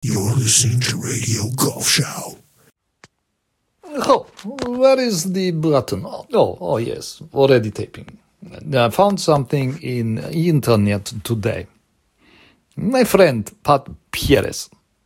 You're listening to Radio Golf Show. Oh, where is the button? Oh, yes, already taping. I found something in internet today. My friend Pat Pieris,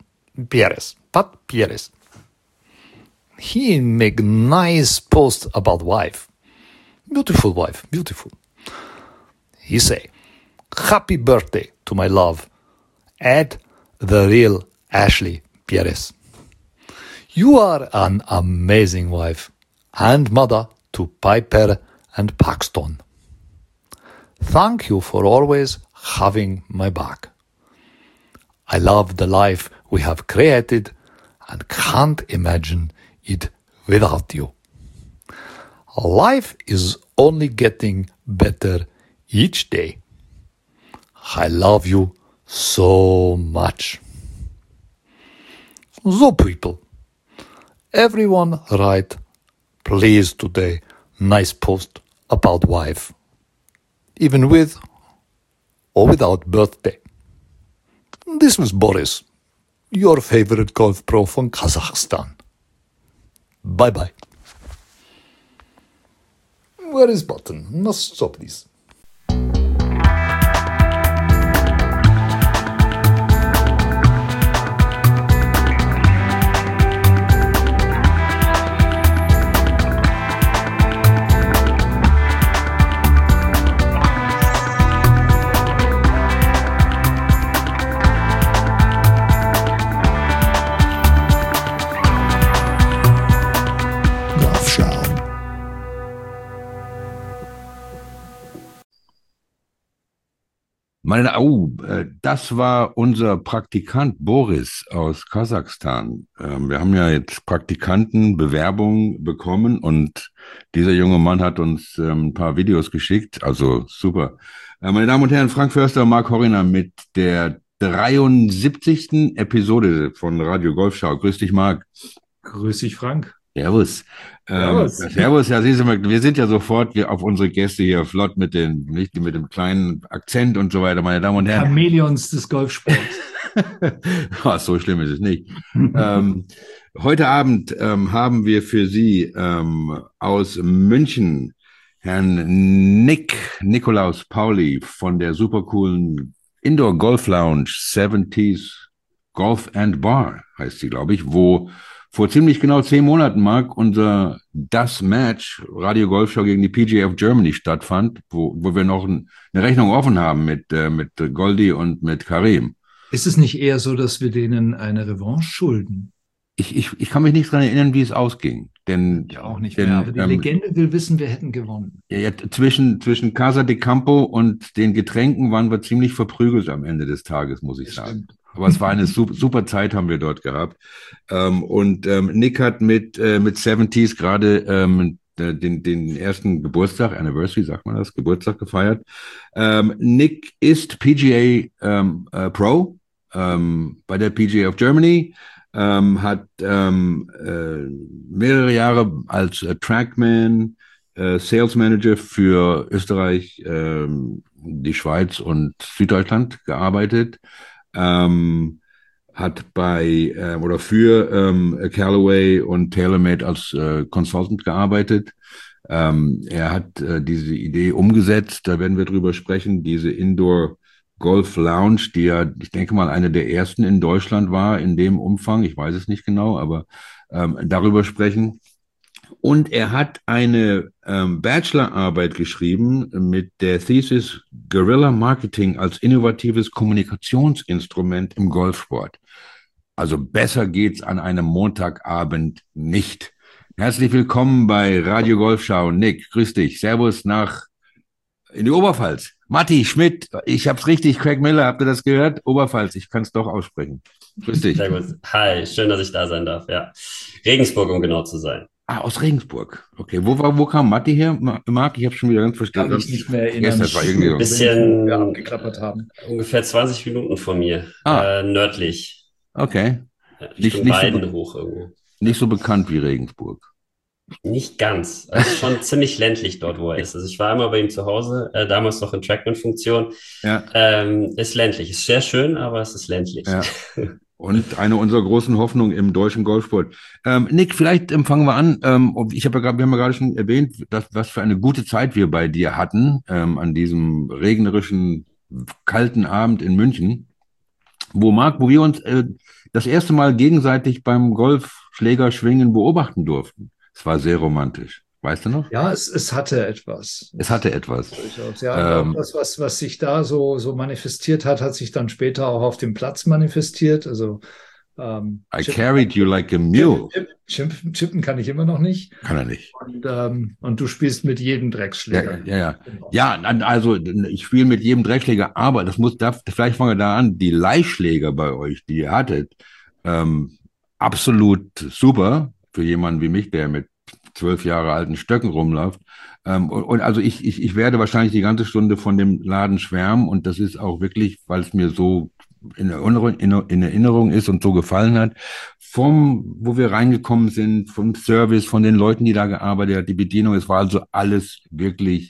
he make nice post about wife. Beautiful wife, beautiful. He say, happy birthday to my love. Add the real Ashley Pieris. You are an amazing wife and mother to Piper and Paxton. Thank you for always having my back. I love the life we have created and can't imagine it without you. Life is only getting better each day. I love you so much. So people, everyone write, please today, nice post about wife, even with or without birthday. This was Boris, your favorite golf pro from Kazakhstan. Bye-bye. Where is button? Must stop this. Golf Show. Das war unser Praktikant Boris aus Kasachstan. Wir haben ja jetzt Praktikantenbewerbungen bekommen und dieser junge Mann hat uns ein paar Videos geschickt. Also super. Meine Damen und Herren, Frank Förster und Marc Horiner mit der 73. Episode von Radio Golfschau. Grüß dich, Marc. Grüß dich, Frank. Servus. Servus, ja, siehst du mal, wir sind ja sofort auf unsere Gäste hier flott mit dem kleinen Akzent und so weiter, meine Damen und Herren. Chamäleons des Golfsports. Ach, so schlimm ist es nicht. Heute Abend haben wir für Sie aus München Herrn Nikolaus Pauli von der supercoolen Indoor Golf Lounge 70s Golf and Bar, heißt sie, glaube ich, wo vor ziemlich genau 10 Monaten, Marc, das Match Radio Golfschau gegen die PGA of Germany stattfand, wo wir noch eine Rechnung offen haben mit Goldi und mit Karim. Ist es nicht eher so, dass wir denen eine Revanche schulden? Ich kann mich nicht daran erinnern, wie es ausging. Ja, auch nicht mehr. Aber die Legende will wissen, wir hätten gewonnen. Ja, zwischen Casa de Campo und den Getränken waren wir ziemlich verprügelt am Ende des Tages, muss ich sagen. Stimmt. Aber es war eine super Zeit, haben wir dort gehabt. Nick hat mit 70s gerade den ersten Geburtstag, Anniversary, sagt man das, Geburtstag gefeiert. Nick ist PGA Pro bei der PGA of Germany, hat mehrere Jahre als Trackman, Sales Manager für Österreich, die Schweiz und Süddeutschland gearbeitet. Hat für Callaway und TaylorMade als Consultant gearbeitet. Er hat diese Idee umgesetzt, da werden wir drüber sprechen, diese Indoor Golf Lounge, die ja, ich denke mal, eine der ersten in Deutschland war in dem Umfang, ich weiß es nicht genau, aber darüber sprechen. Und er hat eine Bachelorarbeit geschrieben mit der Thesis Guerilla Marketing als innovatives Kommunikationsinstrument im Golfsport. Also besser geht's an einem Montagabend nicht. Herzlich willkommen bei Radio Golfschau. Nick, grüß dich. Servus in die Oberpfalz. Matti Schmidt, ich hab's richtig. Craig Miller, habt ihr das gehört? Oberpfalz, ich kann's doch aussprechen. Grüß dich. Sehr gut. Hi, schön, dass ich da sein darf. Ja, Regensburg, um genau zu sein. Ah, aus Regensburg. Okay, wo kam Matti her, Marc? Ich habe schon wieder ganz verstanden. Kann mich nicht mehr erinnern. Das war irgendwie Ein bisschen wir abgeklappert haben. ungefähr 20 Minuten von mir, nördlich. Okay. Richtung Weiden hoch irgendwo. Nicht so bekannt wie Regensburg. Nicht ganz. Also schon ziemlich ländlich dort, wo er ist. Also ich war einmal bei ihm zu Hause, damals noch in Trackman-Funktion. Ja. Ist ländlich. Ist sehr schön, aber es ist ländlich. Ja. Und eine unserer großen Hoffnungen im deutschen Golfsport. Nick, vielleicht fangen wir an. Wir haben ja gerade schon erwähnt, was für eine gute Zeit wir bei dir hatten, an diesem regnerischen, kalten Abend in München, wo wir uns das erste Mal gegenseitig beim Golfschlägerschwingen beobachten durften. Es war sehr romantisch. Weißt du noch? Ja, es hatte etwas. Es hatte etwas. Durchaus, ja. Und auch das, was sich da so manifestiert hat, hat sich dann später auch auf dem Platz manifestiert. Also I carried you like a mule. Chippen kann ich immer noch nicht. Kann er nicht. Und du spielst mit jedem Drecksschläger. Ja. Ja, also ich spiele mit jedem Dreckschläger, aber vielleicht fangen wir da an, die Leihschläger bei euch, die ihr hattet, absolut super für jemanden wie mich, der mit 12 Jahre alten Stöcken rumläuft. Und also ich werde wahrscheinlich die ganze Stunde von dem Laden schwärmen und das ist auch wirklich, weil es mir so in Erinnerung ist und so gefallen hat, wo wir reingekommen sind, vom Service, von den Leuten, die da gearbeitet haben, die Bedienung, es war also alles wirklich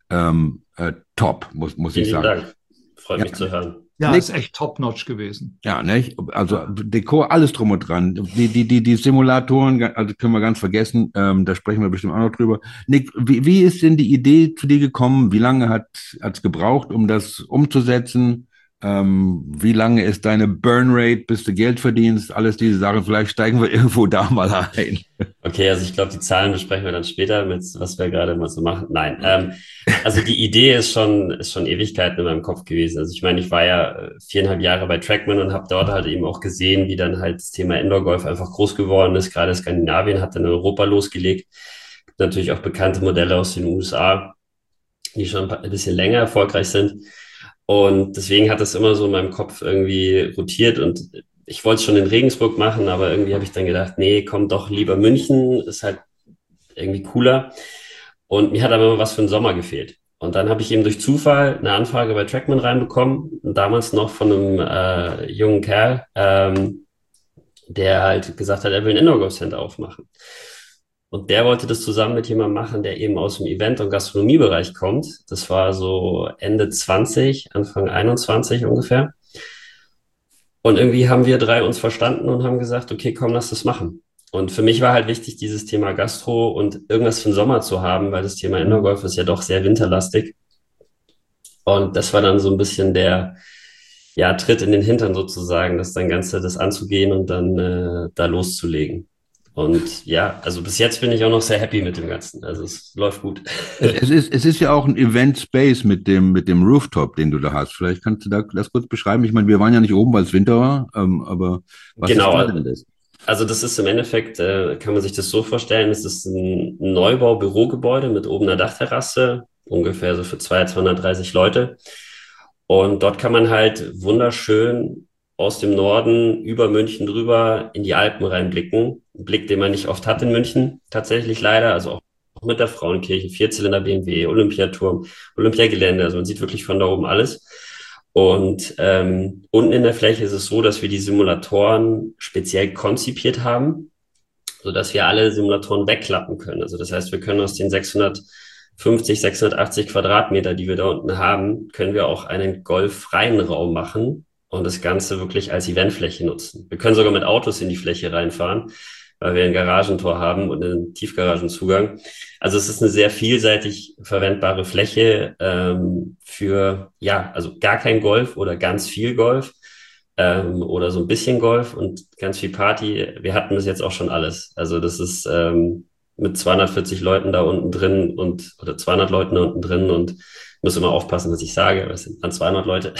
top, muss ich Vielen sagen. Dank. Freut mich zu hören. Ja, ist echt top-notch gewesen. Ja, ne? Also Dekor, alles drum und dran. Die Simulatoren, also können wir ganz vergessen, da sprechen wir bestimmt auch noch drüber. Nick, wie ist denn die Idee zu dir gekommen? Wie lange hat's gebraucht, um das umzusetzen? Wie lange ist deine Burnrate, bis du Geld verdienst? Alles diese Sachen. Vielleicht steigen wir irgendwo da mal ein. Okay, also ich glaube, die Zahlen besprechen wir dann später, mit was wir gerade mal so machen. Nein, also die Idee ist schon Ewigkeiten in meinem Kopf gewesen. Also ich meine, ich war ja 4,5 Jahre bei Trackman und habe dort halt eben auch gesehen, wie dann halt das Thema Indoor-Golf einfach groß geworden ist. Gerade Skandinavien hat dann in Europa losgelegt. Gibt natürlich auch bekannte Modelle aus den USA, die schon ein bisschen länger erfolgreich sind. Und deswegen hat das immer so in meinem Kopf irgendwie rotiert und ich wollte es schon in Regensburg machen, aber irgendwie habe ich dann gedacht, nee, komm doch lieber München, ist halt irgendwie cooler. Und mir hat aber was für den Sommer gefehlt. Und dann habe ich eben durch Zufall eine Anfrage bei Trackman reinbekommen, damals noch von einem jungen Kerl, der halt gesagt hat, er will ein Indoor-Golf-Center aufmachen. Und der wollte das zusammen mit jemandem machen, der eben aus dem Event- und Gastronomiebereich kommt. Das war so Ende 20, Anfang 21 ungefähr. Und irgendwie haben wir drei uns verstanden und haben gesagt, okay, komm, lass das machen. Und für mich war halt wichtig, dieses Thema Gastro und irgendwas für den Sommer zu haben, weil das Thema Indoor-Golf ist ja doch sehr winterlastig. Und das war dann so ein bisschen der Tritt in den Hintern sozusagen, das anzugehen und dann da loszulegen. Und ja, also bis jetzt bin ich auch noch sehr happy mit dem Ganzen. Also es läuft gut. Es ist ja auch ein Event-Space mit dem Rooftop, den du da hast. Vielleicht kannst du das kurz beschreiben. Ich meine, wir waren ja nicht oben, weil es Winter war, aber was ist da denn das? Also das ist im Endeffekt, kann man sich das so vorstellen, es ist ein Neubau-Bürogebäude mit oben einer Dachterrasse, ungefähr so für 230 Leute. Und dort kann man halt wunderschön aus dem Norden über München drüber in die Alpen reinblicken. Ein Blick, den man nicht oft hat in München, tatsächlich leider. Also auch mit der Frauenkirche, Vierzylinder BMW, Olympiaturm, Olympiagelände. Also man sieht wirklich von da oben alles. Und unten in der Fläche ist es so, dass wir die Simulatoren speziell konzipiert haben, sodass wir alle Simulatoren wegklappen können. Also das heißt, wir können aus den 650, 680 Quadratmeter, die wir da unten haben, können wir auch einen golffreien Raum machen und das Ganze wirklich als Eventfläche nutzen. Wir können sogar mit Autos in die Fläche reinfahren, weil wir ein Garagentor haben und einen Tiefgaragenzugang. Also es ist eine sehr vielseitig verwendbare Fläche für, also gar kein Golf oder ganz viel Golf oder so ein bisschen Golf und ganz viel Party. Wir hatten bis jetzt auch schon alles. Also das ist mit 240 Leuten da unten drin oder 200 Leuten da unten drin und muss immer aufpassen, was ich sage, weil es sind dann 200 Leute.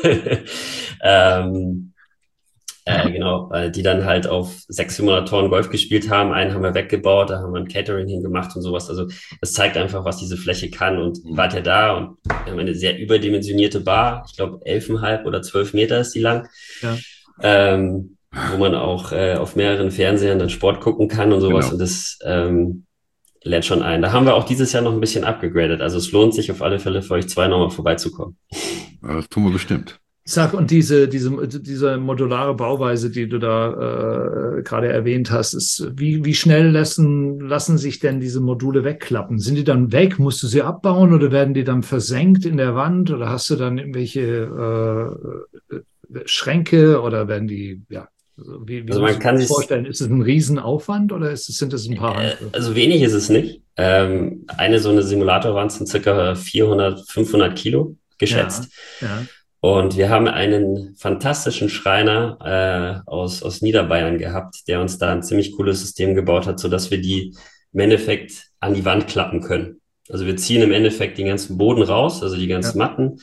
Genau, die dann halt auf 6 Simulatoren Golf gespielt haben. Einen haben wir weggebaut, da haben wir ein Catering hingemacht und sowas. Also das zeigt einfach, was diese Fläche kann. Und wart ja da und wir haben eine sehr überdimensionierte Bar. Ich glaube 11,5 oder 12 Meter ist die lang. Ja. Wo man auch auf mehreren Fernsehern dann Sport gucken kann und sowas. Genau. Und das lädt schon ein. Da haben wir auch dieses Jahr noch ein bisschen abgegradet. Also es lohnt sich auf alle Fälle für euch zwei nochmal vorbeizukommen. Das tun wir bestimmt. Sag, und diese modulare Bauweise, die du da gerade erwähnt hast, ist, wie schnell lassen sich denn diese Module wegklappen? Sind die dann weg? Musst du sie abbauen oder werden die dann versenkt in der Wand oder hast du dann irgendwelche Schränke oder werden die Also wie Also muss man ich kann mir das sich vorstellen? Ist es ein Riesenaufwand oder sind es ein paar Handgriffe? also wenig ist es nicht. So eine Simulatorwand sind circa 400, 500 Kilo Ja, geschätzt. ja, Und wir haben einen fantastischen Schreiner aus Niederbayern gehabt, der uns da ein ziemlich cooles System gebaut hat, sodass wir die im Endeffekt an die Wand klappen können. Also wir ziehen im Endeffekt den ganzen Boden raus, also die ja. ganzen Matten,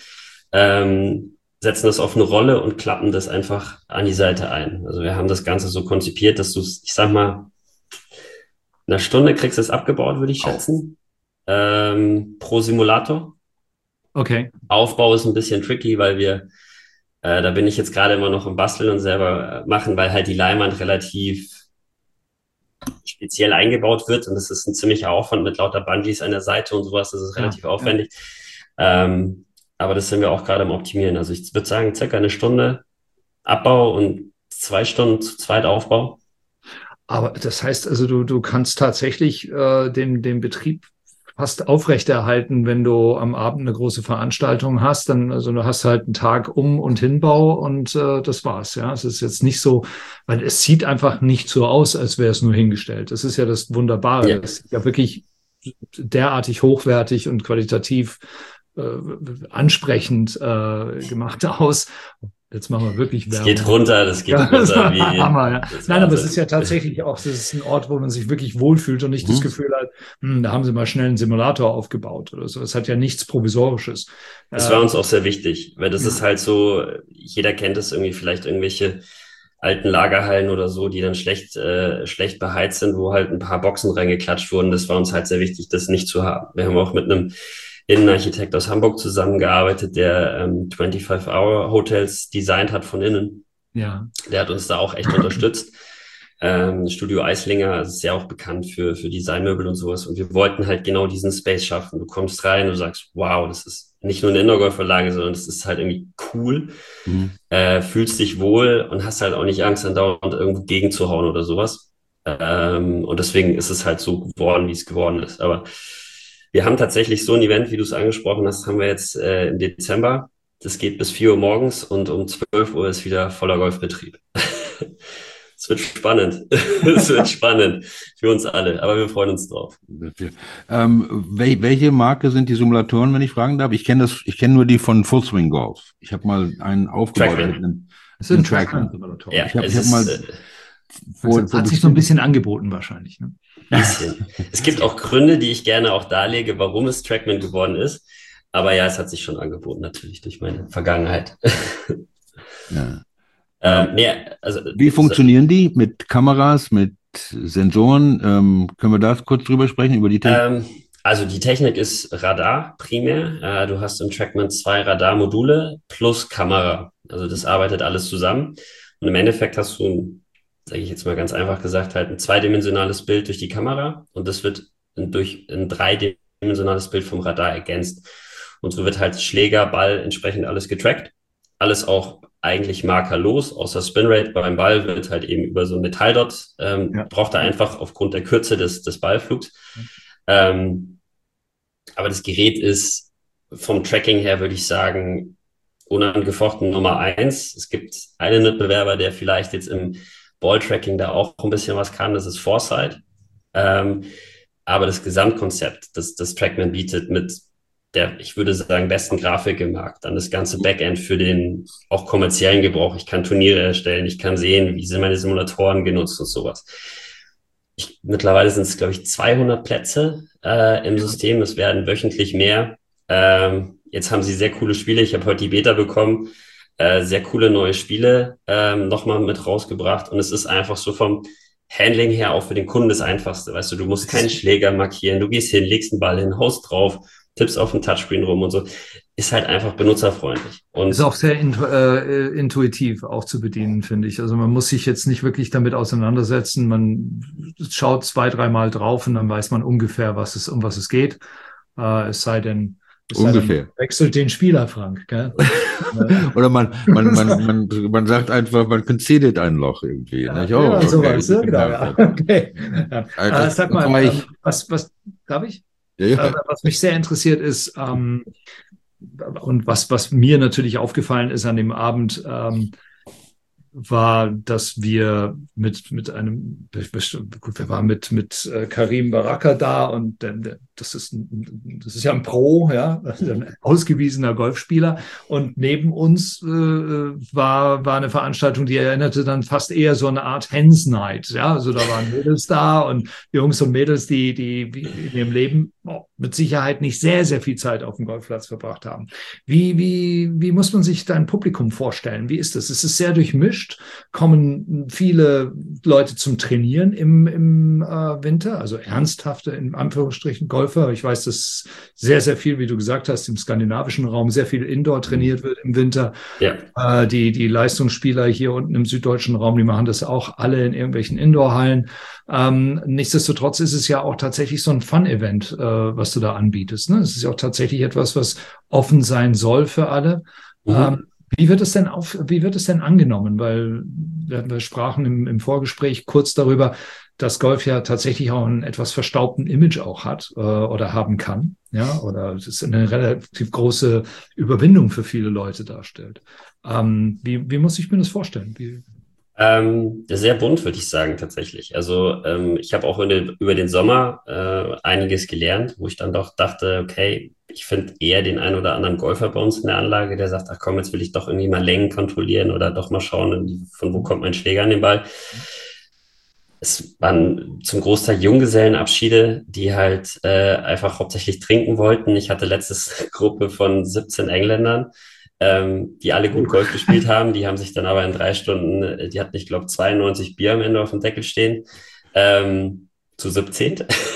setzen das auf eine Rolle und klappen das einfach an die Seite ein. Also wir haben das Ganze so konzipiert, dass du, ich sag mal, in einer Stunde kriegst du es abgebaut, würde ich Oh. schätzen, pro Simulator. Okay. Aufbau ist ein bisschen tricky, weil da bin ich jetzt gerade immer noch im Basteln und selber machen, weil halt die Leinwand relativ speziell eingebaut wird und das ist ein ziemlicher Aufwand mit lauter Bungees an der Seite und sowas. Das ist Ja, relativ ja. aufwendig. Aber das sind wir auch gerade im Optimieren. Also ich würde sagen, circa eine Stunde Abbau und 2 Stunden zu zweit Aufbau. Aber das heißt also, du kannst tatsächlich den Betrieb fast aufrechterhalten, wenn du am Abend eine große Veranstaltung hast. Dann, also du hast halt einen Tag und Hinbau und das war's. Ja, es ist jetzt nicht so, weil es sieht einfach nicht so aus, als wäre es nur hingestellt. Das ist ja das Wunderbare. Ja. Das sieht ja wirklich derartig hochwertig und qualitativ ansprechend gemacht aus. Jetzt machen wir wirklich Das Werbung. geht runter, das geht Ja, das runter war wie. Hammer, ja. Das Nein, aber es Wahnsinn. ist ja tatsächlich auch, das ist ein Ort, wo man sich wirklich wohlfühlt und nicht das Gefühl hat, da haben sie mal schnell einen Simulator aufgebaut oder so. Es hat ja nichts Provisorisches. Das war uns auch sehr wichtig, weil das Ja. ist halt so, jeder kennt es irgendwie, vielleicht irgendwelche alten Lagerhallen oder so, die dann schlecht beheizt sind, wo halt ein paar Boxen reingeklatscht wurden. Das war uns halt sehr wichtig, das nicht zu haben. Wir haben auch mit einem Innenarchitekt aus Hamburg zusammengearbeitet, der 25-Hour-Hotels designt hat von innen. Ja. Der hat uns da auch echt unterstützt. Studio Eislinger ist ja auch bekannt für Designmöbel und sowas. Und wir wollten halt genau diesen Space schaffen. Du kommst rein, du sagst, wow, das ist nicht nur eine Indoor-Golfanlage, sondern das ist halt irgendwie cool. Fühlst dich wohl und hast halt auch nicht Angst, dann dauernd irgendwo gegenzuhauen oder sowas. Und deswegen ist es halt so geworden, wie es geworden ist. Aber wir haben tatsächlich so ein Event, wie du es angesprochen hast, haben wir jetzt im Dezember. Das geht bis 4 Uhr morgens und um 12 Uhr ist wieder voller Golfbetrieb. Es wird spannend. Es wird spannend für uns alle, aber wir freuen uns drauf. Welche Marke sind die Simulatoren, wenn ich fragen darf? Ich kenne nur die von Full Swing Golf. Ich habe mal einen aufgebaut Trackman. mit einem Das sind Trackman. Trackman-Simulatoren. Ja, Ich hab es ist mal Das hat sich so ein bisschen angeboten wahrscheinlich. Ne? bisschen. Es gibt auch Gründe, die ich gerne auch darlege, warum es Trackman geworden ist. Aber ja, es hat sich schon angeboten, natürlich durch meine Vergangenheit. Ja. Nee, also, Wie funktionieren die mit Kameras, mit Sensoren? Können wir da kurz drüber sprechen, über die Technik? Also die Technik ist Radar primär. Du hast im Trackman 2 Radarmodule plus Kamera. Also das arbeitet alles zusammen. Und im Endeffekt hast du, sage ich jetzt mal ganz einfach gesagt, halt ein zweidimensionales Bild durch die Kamera und das wird durch ein dreidimensionales Bild vom Radar ergänzt. Und so wird halt Schläger, Ball entsprechend alles getrackt. Alles auch eigentlich markerlos, außer Spinrate. Beim Ball wird halt eben über so ein Metalldot, braucht er einfach aufgrund der Kürze des Ballflugs. Aber das Gerät ist vom Tracking her, würde ich sagen, unangefochten Nummer 1. Es gibt einen Mitbewerber, der vielleicht jetzt im Balltracking da auch ein bisschen was kann, das ist Foresight. Aber das Gesamtkonzept, das Trackman bietet mit der, ich würde sagen, besten Grafik im Markt, dann das ganze Backend für den auch kommerziellen Gebrauch. Ich kann Turniere erstellen, ich kann sehen, wie sind meine Simulatoren genutzt und sowas. Mittlerweile sind es, glaube ich, 200 Plätze im System. Es werden wöchentlich mehr. Jetzt haben sie sehr coole Spiele. Ich habe heute die Beta bekommen. Sehr coole neue Spiele nochmal mit rausgebracht. Und es ist einfach so vom Handling her auch für den Kunden das Einfachste. Weißt du, du musst keinen Schläger markieren. Du gehst hin, legst einen Ball hin, haust drauf, tippst auf den Touchscreen rum und so. Ist halt einfach benutzerfreundlich. Und ist auch sehr intuitiv auch zu bedienen, finde ich. Also man muss sich jetzt nicht wirklich damit auseinandersetzen. Man schaut 2-3 Mal drauf und dann weiß man ungefähr, um was es geht. Es sei denn, wechselt den Spieler, Frank. Gell? Oder man sagt einfach, man conceded ein Loch irgendwie. Ja, nicht? Oh, ja, okay. sowas, ja, genau. Ja. Okay. Ja. Sag mal, was darf ich? Ja. Was mich sehr interessiert ist, und was mir natürlich aufgefallen ist an dem Abend, war, dass wir mit einem, gut, wir waren mit Karim Baraka da und das ist ja ein Pro, ja, ein ausgewiesener Golfspieler. Und neben uns war eine Veranstaltung, die erinnerte dann fast eher so eine Art Hens Night, ja, also da waren Mädels da und Jungs und Mädels, die in ihrem Leben mit Sicherheit nicht sehr, sehr viel Zeit auf dem Golfplatz verbracht haben. Wie muss man sich dein Publikum vorstellen? Wie ist das? Es ist sehr durchmischt. Kommen viele Leute zum Trainieren im Winter, also ernsthafte, in Anführungsstrichen, Golfer. Ich weiß, dass sehr, sehr viel, wie du gesagt hast, im skandinavischen Raum sehr viel Indoor trainiert wird im Winter. Ja. Die Leistungsspieler hier unten im süddeutschen Raum, die machen das auch alle in irgendwelchen Indoor-Hallen. Nichtsdestotrotz ist es ja auch tatsächlich so ein Fun-Event, was du da anbietest. Ne? Es ist ja auch tatsächlich etwas, was offen sein soll für alle. Mhm. Wie wird es denn angenommen? Weil wir sprachen im Vorgespräch kurz darüber, dass Golf ja tatsächlich auch einen etwas verstaubten Image auch hat oder haben kann. Ja, oder es eine relativ große Überwindung für viele Leute darstellt. Wie muss ich mir das vorstellen? Sehr bunt, würde ich sagen, tatsächlich. Also ich habe auch über den Sommer einiges gelernt, wo ich dann doch dachte, okay, ich finde eher den einen oder anderen Golfer bei uns in der Anlage, der sagt, ach komm, jetzt will ich doch irgendwie mal Längen kontrollieren oder doch mal schauen, von wo kommt mein Schläger an den Ball. Es waren zum Großteil Junggesellenabschiede, die halt einfach hauptsächlich trinken wollten. Ich hatte letztes eine Gruppe von 17 Engländern, die alle gut Golf gespielt haben. Die haben sich dann aber in 3 Stunden, die hatten, ich glaube, 92 Bier am Ende auf dem Deckel stehen. Zu 17.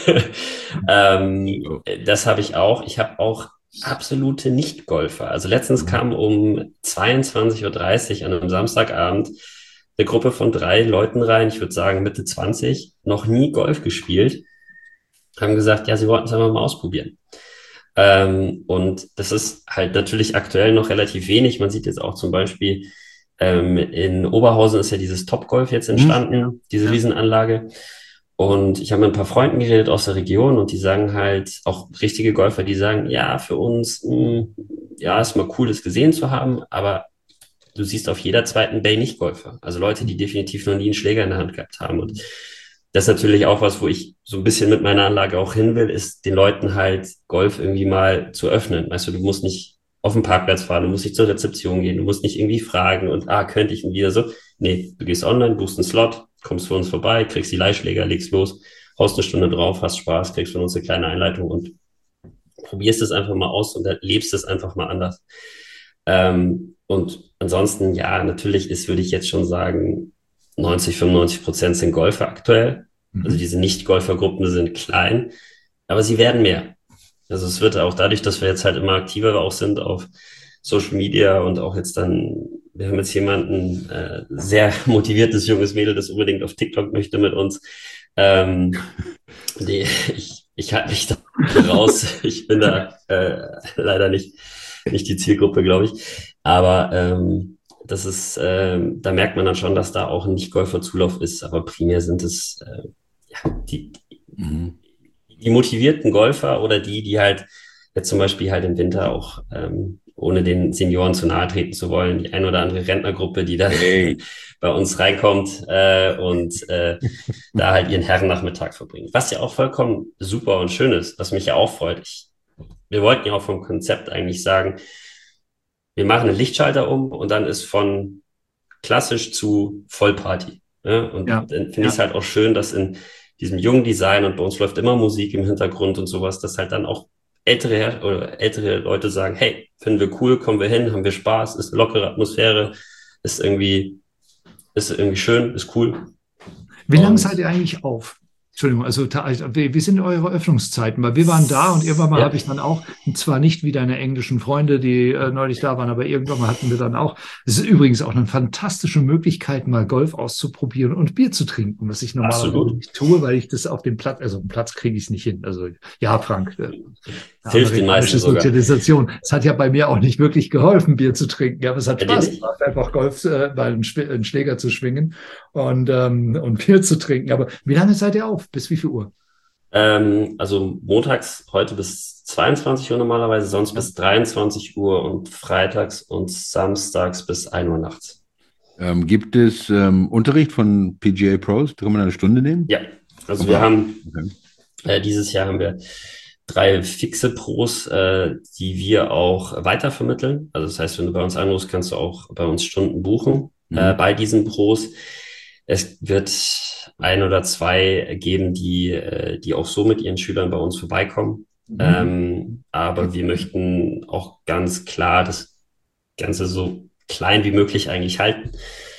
Das habe ich auch. Ich habe auch absolute Nicht-Golfer. Also letztens kam um 22:30 Uhr an einem Samstagabend eine Gruppe von 3 Leuten rein, ich würde sagen Mitte 20, noch nie Golf gespielt, haben gesagt, ja, sie wollten es einfach mal ausprobieren. Und das ist halt natürlich aktuell noch relativ wenig. Man sieht jetzt auch zum Beispiel, in Oberhausen ist ja dieses Topgolf jetzt entstanden, diese Riesenanlage. Und ich habe mit ein paar Freunden geredet aus der Region und die sagen halt, auch richtige Golfer, die sagen, ja, für uns, ja, ist mal cool, das gesehen zu haben, aber du siehst auf jeder zweiten Bay nicht Golfer. Also Leute, die definitiv noch nie einen Schläger in der Hand gehabt haben. Und das ist natürlich auch was, wo ich so ein bisschen mit meiner Anlage auch hin will, ist den Leuten halt Golf irgendwie mal zu öffnen. Weißt du, du musst nicht auf den Parkplatz fahren, du musst nicht zur Rezeption gehen, du musst nicht irgendwie fragen und, könnte ich und wieder so. Nee, du gehst online, buchst einen Slot, kommst für uns vorbei, kriegst die Leihschläger, legst los, haust 1 Stunde drauf, hast Spaß, kriegst von uns eine kleine Einleitung und probierst es einfach mal aus und erlebst es einfach mal anders. Und ansonsten, ja, natürlich würde ich jetzt schon sagen, 95% sind Golfer aktuell. Also diese Nicht-Golfer-Gruppen sind klein, aber sie werden mehr. Also es wird auch dadurch, dass wir jetzt halt immer aktiver auch sind auf Social Media und auch jetzt dann, wir haben jetzt jemanden, sehr motiviertes junges Mädel, das unbedingt auf TikTok möchte mit uns. Ich halte mich da raus. Ich bin da leider nicht die Zielgruppe, glaube ich. Aber das ist, da merkt man dann schon, dass da auch ein Nicht-Golfer-Zulauf ist. Aber primär sind es die motivierten Golfer oder die halt jetzt zum Beispiel halt im Winter auch, ohne den Senioren zu nahe treten zu wollen, die ein oder andere Rentnergruppe, die da bei uns reinkommt und da halt ihren Herrennachmittag verbringen. Was ja auch vollkommen super und schön ist, was mich ja auch freut. Wir wollten ja auch vom Konzept eigentlich sagen, wir machen einen Lichtschalter um und dann ist von klassisch zu Vollparty. Ne? Und dann finde ich es halt auch schön, dass in diesem jungen Design und bei uns läuft immer Musik im Hintergrund und sowas, dass halt dann auch ältere Leute sagen, hey, finden wir cool, kommen wir hin, haben wir Spaß, ist eine lockere Atmosphäre, ist irgendwie schön, ist cool. Wie lange seid ihr eigentlich auf? Entschuldigung, also wie sind eure Öffnungszeiten? Weil wir waren da und irgendwann mal habe ich dann auch, und zwar nicht wie deine englischen Freunde, die neulich da waren, aber irgendwann mal hatten wir dann auch, es ist übrigens auch eine fantastische Möglichkeit, mal Golf auszuprobieren und Bier zu trinken, was ich normalerweise nicht tue, weil ich das auf dem Platz, also im Platz kriege ich es nicht hin. Also ja, Frank, hilft den meisten sogar. Sozialisation. Es hat ja bei mir auch nicht wirklich geholfen, Bier zu trinken, aber es hat Spaß gemacht, einfach Golf, einen Schläger zu schwingen und Bier zu trinken. Aber wie lange seid ihr auf? Bis wie viel Uhr? Also montags heute bis 22 Uhr normalerweise, sonst bis 23 Uhr und freitags und samstags bis 1 Uhr nachts. Gibt es Unterricht von PGA Pros? Kann man eine Stunde nehmen? Ja, also Okay. wir haben Okay. dieses Jahr haben wir 3 fixe Pros, die wir auch weitervermitteln. Also das heißt, wenn du bei uns anrufst, kannst du auch bei uns Stunden buchen bei diesen Pros. Es wird 1 oder 2 geben, die auch so mit ihren Schülern bei uns vorbeikommen. Aber wir möchten auch ganz klar das Ganze so klein wie möglich eigentlich halten,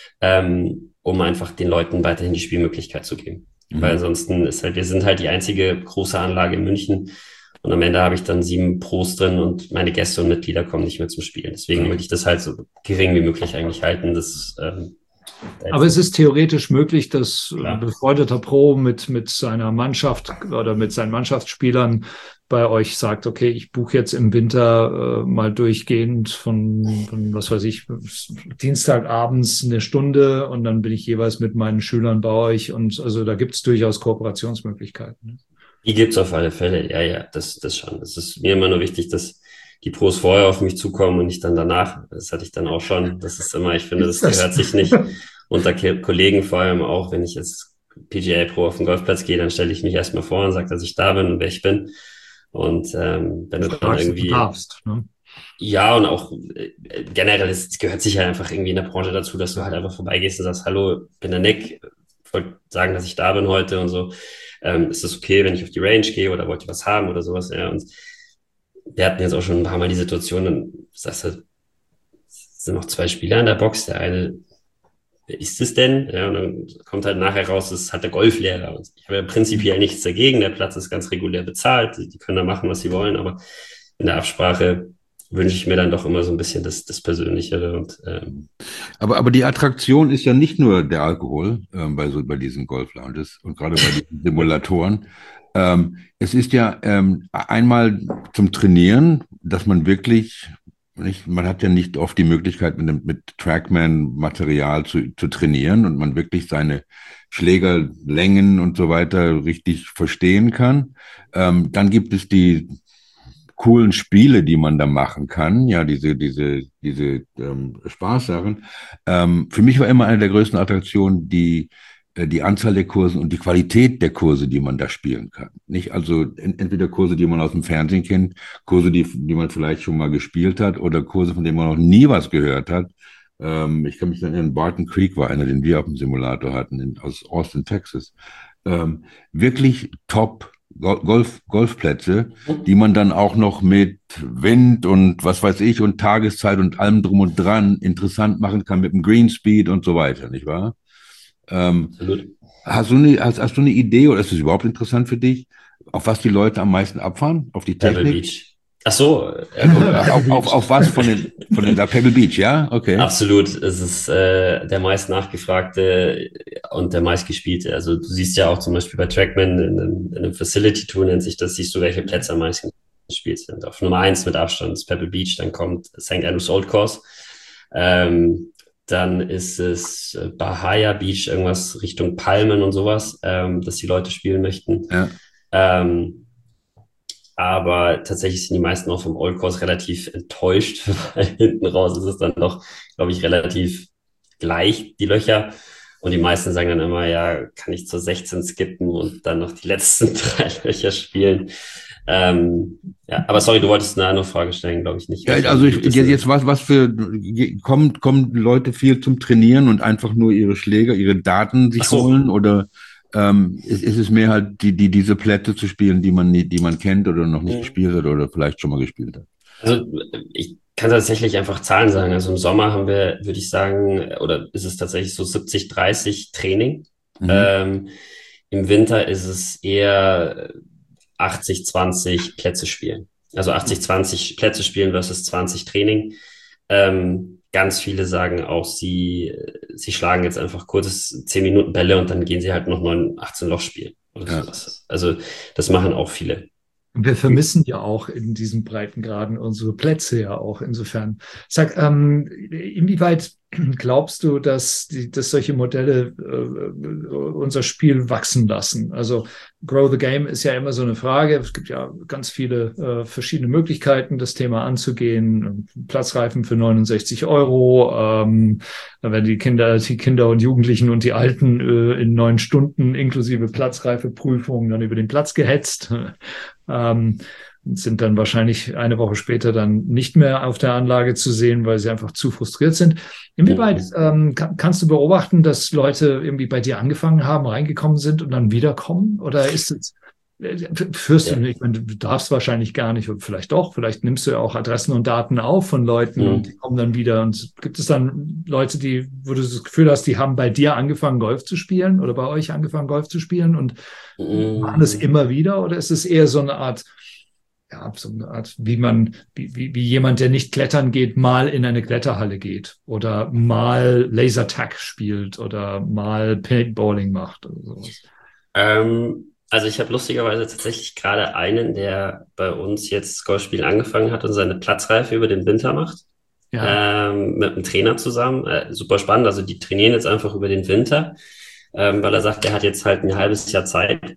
um einfach den Leuten weiterhin die Spielmöglichkeit zu geben. Weil ansonsten ist halt, wir sind halt die einzige große Anlage in München und am Ende habe ich dann 7 Pros drin und meine Gäste und Mitglieder kommen nicht mehr zum Spielen. Deswegen will ich das halt so gering wie möglich eigentlich halten. Aber es ist theoretisch möglich, dass Klar. ein befreundeter Pro mit seiner Mannschaft oder mit seinen Mannschaftsspielern bei euch sagt, okay, ich buche jetzt im Winter mal durchgehend von, was weiß ich, Dienstagabends 1 Stunde und dann bin ich jeweils mit meinen Schülern bei euch und also da gibt es durchaus Kooperationsmöglichkeiten. Die gibt's auf alle Fälle. Ja, das schon. Es ist mir immer nur wichtig, dass die Pros vorher auf mich zukommen und nicht dann danach. Das hatte ich dann auch schon. Das ist immer, ich finde, das gehört sich nicht. Unter Kollegen vor allem auch, wenn ich jetzt PGA Pro auf den Golfplatz gehe, dann stelle ich mich erstmal vor und sage, dass ich da bin und wer ich bin. Und wenn du dann irgendwie... darfst, ne? Ja, und auch generell, es gehört sicher einfach irgendwie in der Branche dazu, dass du halt einfach vorbeigehst und sagst, hallo, bin der Nick, wollte sagen, dass ich da bin heute und so. Ist es okay, wenn ich auf die Range gehe oder wollt ihr was haben oder sowas? Ja, und wir hatten jetzt auch schon ein paar Mal die Situation, dann sagst du, es sind noch 2 Spieler in der Box, der eine, wer ist es denn? Ja, und dann kommt halt nachher raus, es hat der Golflehrer. Und ich habe ja prinzipiell nichts dagegen, der Platz ist ganz regulär bezahlt, die können da machen, was sie wollen, aber in der Absprache wünsche ich mir dann doch immer so ein bisschen das Persönlichere. Aber die Attraktion ist ja nicht nur der Alkohol bei diesen Golf-Lounges und gerade bei diesen Simulatoren. Es ist ja einmal zum Trainieren, dass man wirklich, man hat ja nicht oft die Möglichkeit, mit Trackman-Material zu trainieren und man wirklich seine Schlägerlängen und so weiter richtig verstehen kann. Dann gibt es die coolen Spiele, die man da machen kann, ja, diese Spaßsachen. Für mich war immer eine der größten Attraktionen die Anzahl der Kurse und die Qualität der Kurse, die man da spielen kann. Nicht also entweder Kurse, die man aus dem Fernsehen kennt, Kurse, die man vielleicht schon mal gespielt hat oder Kurse, von denen man noch nie was gehört hat. Ich kann mich erinnern, Barton Creek war einer, den wir auf dem Simulator hatten, aus Austin, Texas. Wirklich top Golfplätze, die man dann auch noch mit Wind und was weiß ich und Tageszeit und allem drum und dran interessant machen kann mit dem Green Speed und so weiter, nicht wahr? Hast du eine Idee oder ist es überhaupt interessant für dich, auf was die Leute am meisten abfahren? Auf die Technik? Pebble Beach. Ach so. Auf was von den da Pebble Beach, ja? Okay. Absolut. Es ist der meist nachgefragte und der meist gespielte. Also du siehst ja auch zum Beispiel bei Trackman in einem Facility Tour nennt sich das, siehst du, welche Plätze am meisten gespielt sind. Auf Nummer 1 mit Abstand ist Pebble Beach, dann kommt St. Andrews Old Course. Dann ist es Bahia Beach, irgendwas Richtung Palmen und sowas, dass die Leute spielen möchten. Ja. Aber tatsächlich sind die meisten auch vom Old Course relativ enttäuscht, weil hinten raus ist es dann doch, glaube ich, relativ gleich, die Löcher. Und die meisten sagen dann immer, ja, kann ich zur 16 skippen und dann noch die letzten 3 Löcher spielen. Ja, aber sorry, du wolltest eine andere Frage stellen, glaube ich nicht. Ja, also jetzt was für kommen Leute viel zum Trainieren und einfach nur ihre Schläger, ihre Daten sich holen oder ist es mehr halt diese Plätze zu spielen, die man kennt oder noch nicht gespielt hat oder vielleicht schon mal gespielt hat? Also ich kann tatsächlich einfach Zahlen sagen. Also im Sommer haben wir, würde ich sagen, oder ist es tatsächlich so 70-30 Training. Im Winter ist es eher 80-20 Plätze spielen. Also 80-20 Plätze spielen versus 20 Training. Ganz viele sagen auch, sie schlagen jetzt einfach kurzes 10 Minuten Bälle und dann gehen sie halt noch 18 Loch spielen oder sowas. Also das machen auch viele. Wir vermissen ja auch in diesen Breitengraden unsere Plätze ja auch insofern. Sag, inwieweit glaubst du, dass solche Modelle unser Spiel wachsen lassen? Also Grow the Game ist ja immer so eine Frage. Es gibt ja ganz viele verschiedene Möglichkeiten, das Thema anzugehen. Platzreifen für 69 €. Da werden die Kinder und Jugendlichen und die Alten in 9 Stunden inklusive Platzreifeprüfungen dann über den Platz gehetzt. Sind dann wahrscheinlich eine Woche später dann nicht mehr auf der Anlage zu sehen, weil sie einfach zu frustriert sind. Inwieweit kannst du beobachten, dass Leute irgendwie bei dir angefangen haben, reingekommen sind und dann wiederkommen? Oder ist es, führst du nicht, du darfst wahrscheinlich gar nicht, oder vielleicht doch, vielleicht nimmst du ja auch Adressen und Daten auf von Leuten und die kommen dann wieder. Und gibt es dann Leute, wo du das Gefühl hast, die haben bei dir angefangen, Golf zu spielen oder bei euch angefangen, Golf zu spielen und machen das immer wieder? Oder ist es eher so eine Art, wie jemand, der nicht klettern geht, mal in eine Kletterhalle geht oder mal Lasertag spielt oder mal Paintballing macht oder sowas? Also ich habe lustigerweise tatsächlich gerade einen, der bei uns jetzt Golfspielen angefangen hat und seine Platzreife über den Winter macht. Ja. Mit einem Trainer zusammen. Super spannend. Also die trainieren jetzt einfach über den Winter, weil er sagt, er hat jetzt halt ein halbes Jahr Zeit.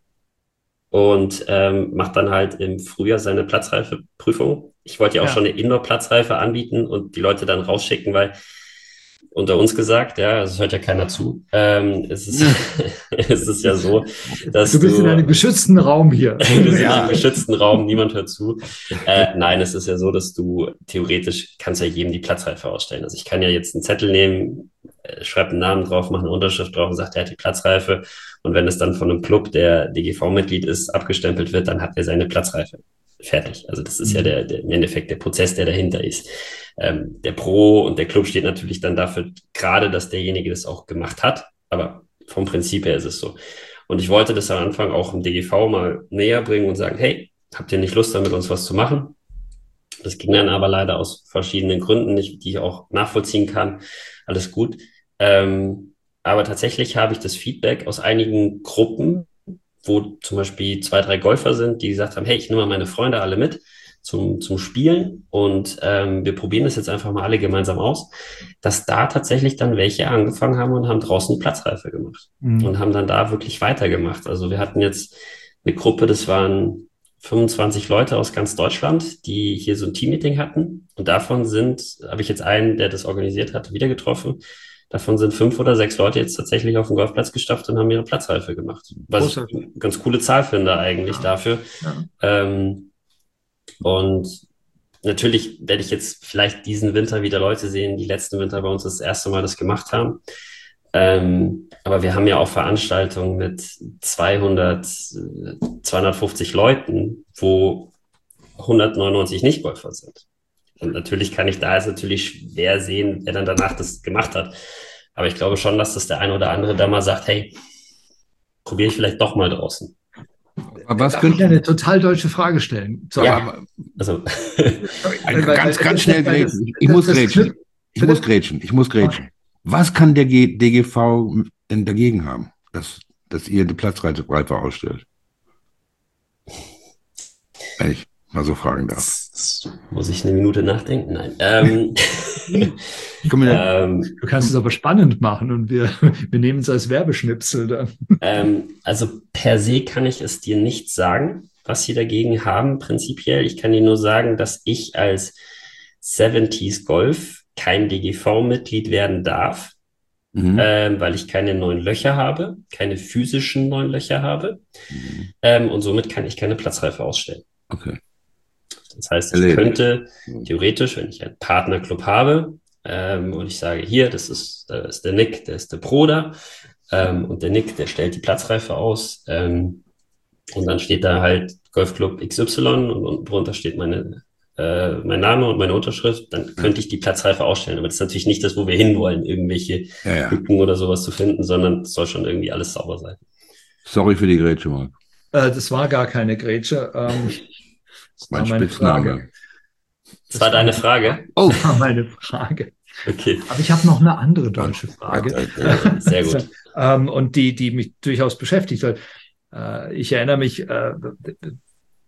Und macht dann halt im Frühjahr seine Platzreifeprüfung. Ich wollte ja auch schon eine Indoor-Platzreife anbieten und die Leute dann rausschicken, weil unter uns gesagt, ja, es hört ja keiner zu. Es ist ja so, dass du bist in einem geschützten Raum hier. Du bist in einem geschützten Raum, niemand hört zu. Nein, es ist ja so, dass du theoretisch kannst ja jedem die Platzreife ausstellen. Also ich kann ja jetzt einen Zettel nehmen, schreibe einen Namen drauf, mache eine Unterschrift drauf und sagt, er hat die Platzreife. Und wenn es dann von einem Club, der DGV-Mitglied ist, abgestempelt wird, dann hat er seine Platzreife. Fertig. Also das ist ja im Endeffekt der Prozess, der dahinter ist. Der Pro und der Club steht natürlich dann dafür gerade, dass derjenige das auch gemacht hat. Aber vom Prinzip her ist es so. Und ich wollte das am Anfang auch im DGV mal näher bringen und sagen, hey, habt ihr nicht Lust, da mit uns was zu machen? Das ging dann aber leider aus verschiedenen Gründen nicht, die ich auch nachvollziehen kann. Alles gut. Aber tatsächlich habe ich das Feedback aus einigen Gruppen, wo zum Beispiel 2, 3 Golfer sind, die gesagt haben, hey, ich nehme mal meine Freunde alle mit zum Spielen und wir probieren das jetzt einfach mal alle gemeinsam aus, dass da tatsächlich dann welche angefangen haben und haben draußen die Platzreife gemacht und haben dann da wirklich weitergemacht. Also wir hatten jetzt eine Gruppe, das waren 25 Leute aus ganz Deutschland, die hier so ein Teammeeting hatten und davon habe ich jetzt einen, der das organisiert hat, wieder getroffen. Davon sind 5 oder 6 Leute jetzt tatsächlich auf den Golfplatz gestapft und haben ihre Platzreife gemacht. Was ich eine ganz coole Zahl finde eigentlich dafür. Ja. Und natürlich werde ich jetzt vielleicht diesen Winter wieder Leute sehen, die letzten Winter bei uns das erste Mal das gemacht haben. Aber wir haben ja auch Veranstaltungen mit 200, 250 Leuten, wo 199 Nicht-Golfer sind. Und natürlich kann ich da jetzt natürlich schwer sehen, wer dann danach das gemacht hat. Aber ich glaube schon, dass das der eine oder andere da mal sagt, hey, probiere ich vielleicht doch mal draußen. Aber was Darf ich eine total deutsche Frage stellen? So, ja, also ganz schnell grätschen. Ich muss grätschen. Was kann der DGV denn dagegen haben, dass ihr die Platzreife ausstellt? Wenn ich mal so fragen darf. Muss ich eine Minute nachdenken? Nein. Du kannst es aber spannend machen und wir nehmen es als Werbeschnipsel dann. Also per se kann ich es dir nicht sagen, was sie dagegen haben, prinzipiell. Ich kann dir nur sagen, dass ich als 70s Golf kein DGV-Mitglied werden darf, weil ich keine 9 Löcher habe, keine physischen 9 Löcher habe. Und somit kann ich keine Platzreife ausstellen. Okay. Das heißt, ich könnte theoretisch, wenn ich einen Partnerclub habe und ich sage, hier, das ist der Nick, der ist der Pro da und der Nick, der stellt die Platzreife aus und dann steht da halt Golfclub XY und unten drunter steht mein Name und meine Unterschrift, dann könnte ich die Platzreife ausstellen. Aber das ist natürlich nicht das, wo wir hinwollen, irgendwelche Lücken oder sowas zu finden, sondern es soll schon irgendwie alles sauber sein. Sorry für die Grätsche, Marc. Das war gar keine Grätsche. Das mein Spitzname. Das war deine Frage? Oh, das war meine Frage. Okay. Aber ich habe noch eine andere deutsche Frage. Sehr gut. Und die mich durchaus beschäftigt hat. Ich erinnere mich,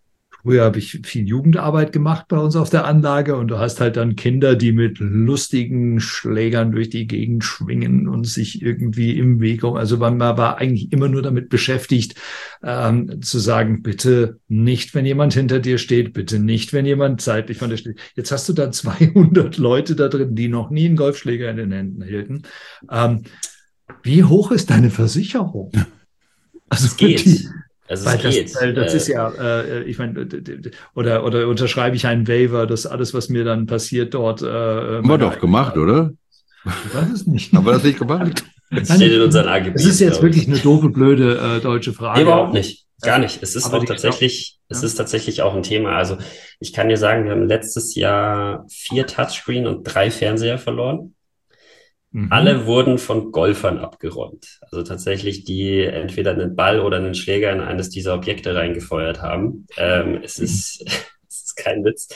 früher habe ich viel Jugendarbeit gemacht bei uns auf der Anlage und du hast halt dann Kinder, die mit lustigen Schlägern durch die Gegend schwingen und sich irgendwie im Weg kommen. Also man war eigentlich immer nur damit beschäftigt, zu sagen, bitte nicht, wenn jemand hinter dir steht, bitte nicht, wenn jemand seitlich von dir steht. Jetzt hast du da 200 Leute da drin, die noch nie einen Golfschläger in den Händen hielten. Wie hoch ist deine Versicherung? Also Es geht. Also es geht. Das ist ja, ich meine, oder unterschreibe ich einen Waiver, dass alles, was mir dann passiert dort. Haben wir doch gemacht, oder? Ich weiß es nicht. Haben wir das nicht gemacht? Das steht in unseren AGBs. Das ist jetzt wirklich eine doofe, blöde deutsche Frage. Nee, überhaupt nicht. Gar nicht. Es ist Aber auch die tatsächlich, es ist tatsächlich auch ein Thema. Also ich kann dir sagen, wir haben letztes Jahr 4 Touchscreen und 3 Fernseher verloren. Mhm. Alle wurden von Golfern abgeräumt. Also tatsächlich, die entweder einen Ball oder einen Schläger in eines dieser Objekte reingefeuert haben. Es ist kein Witz.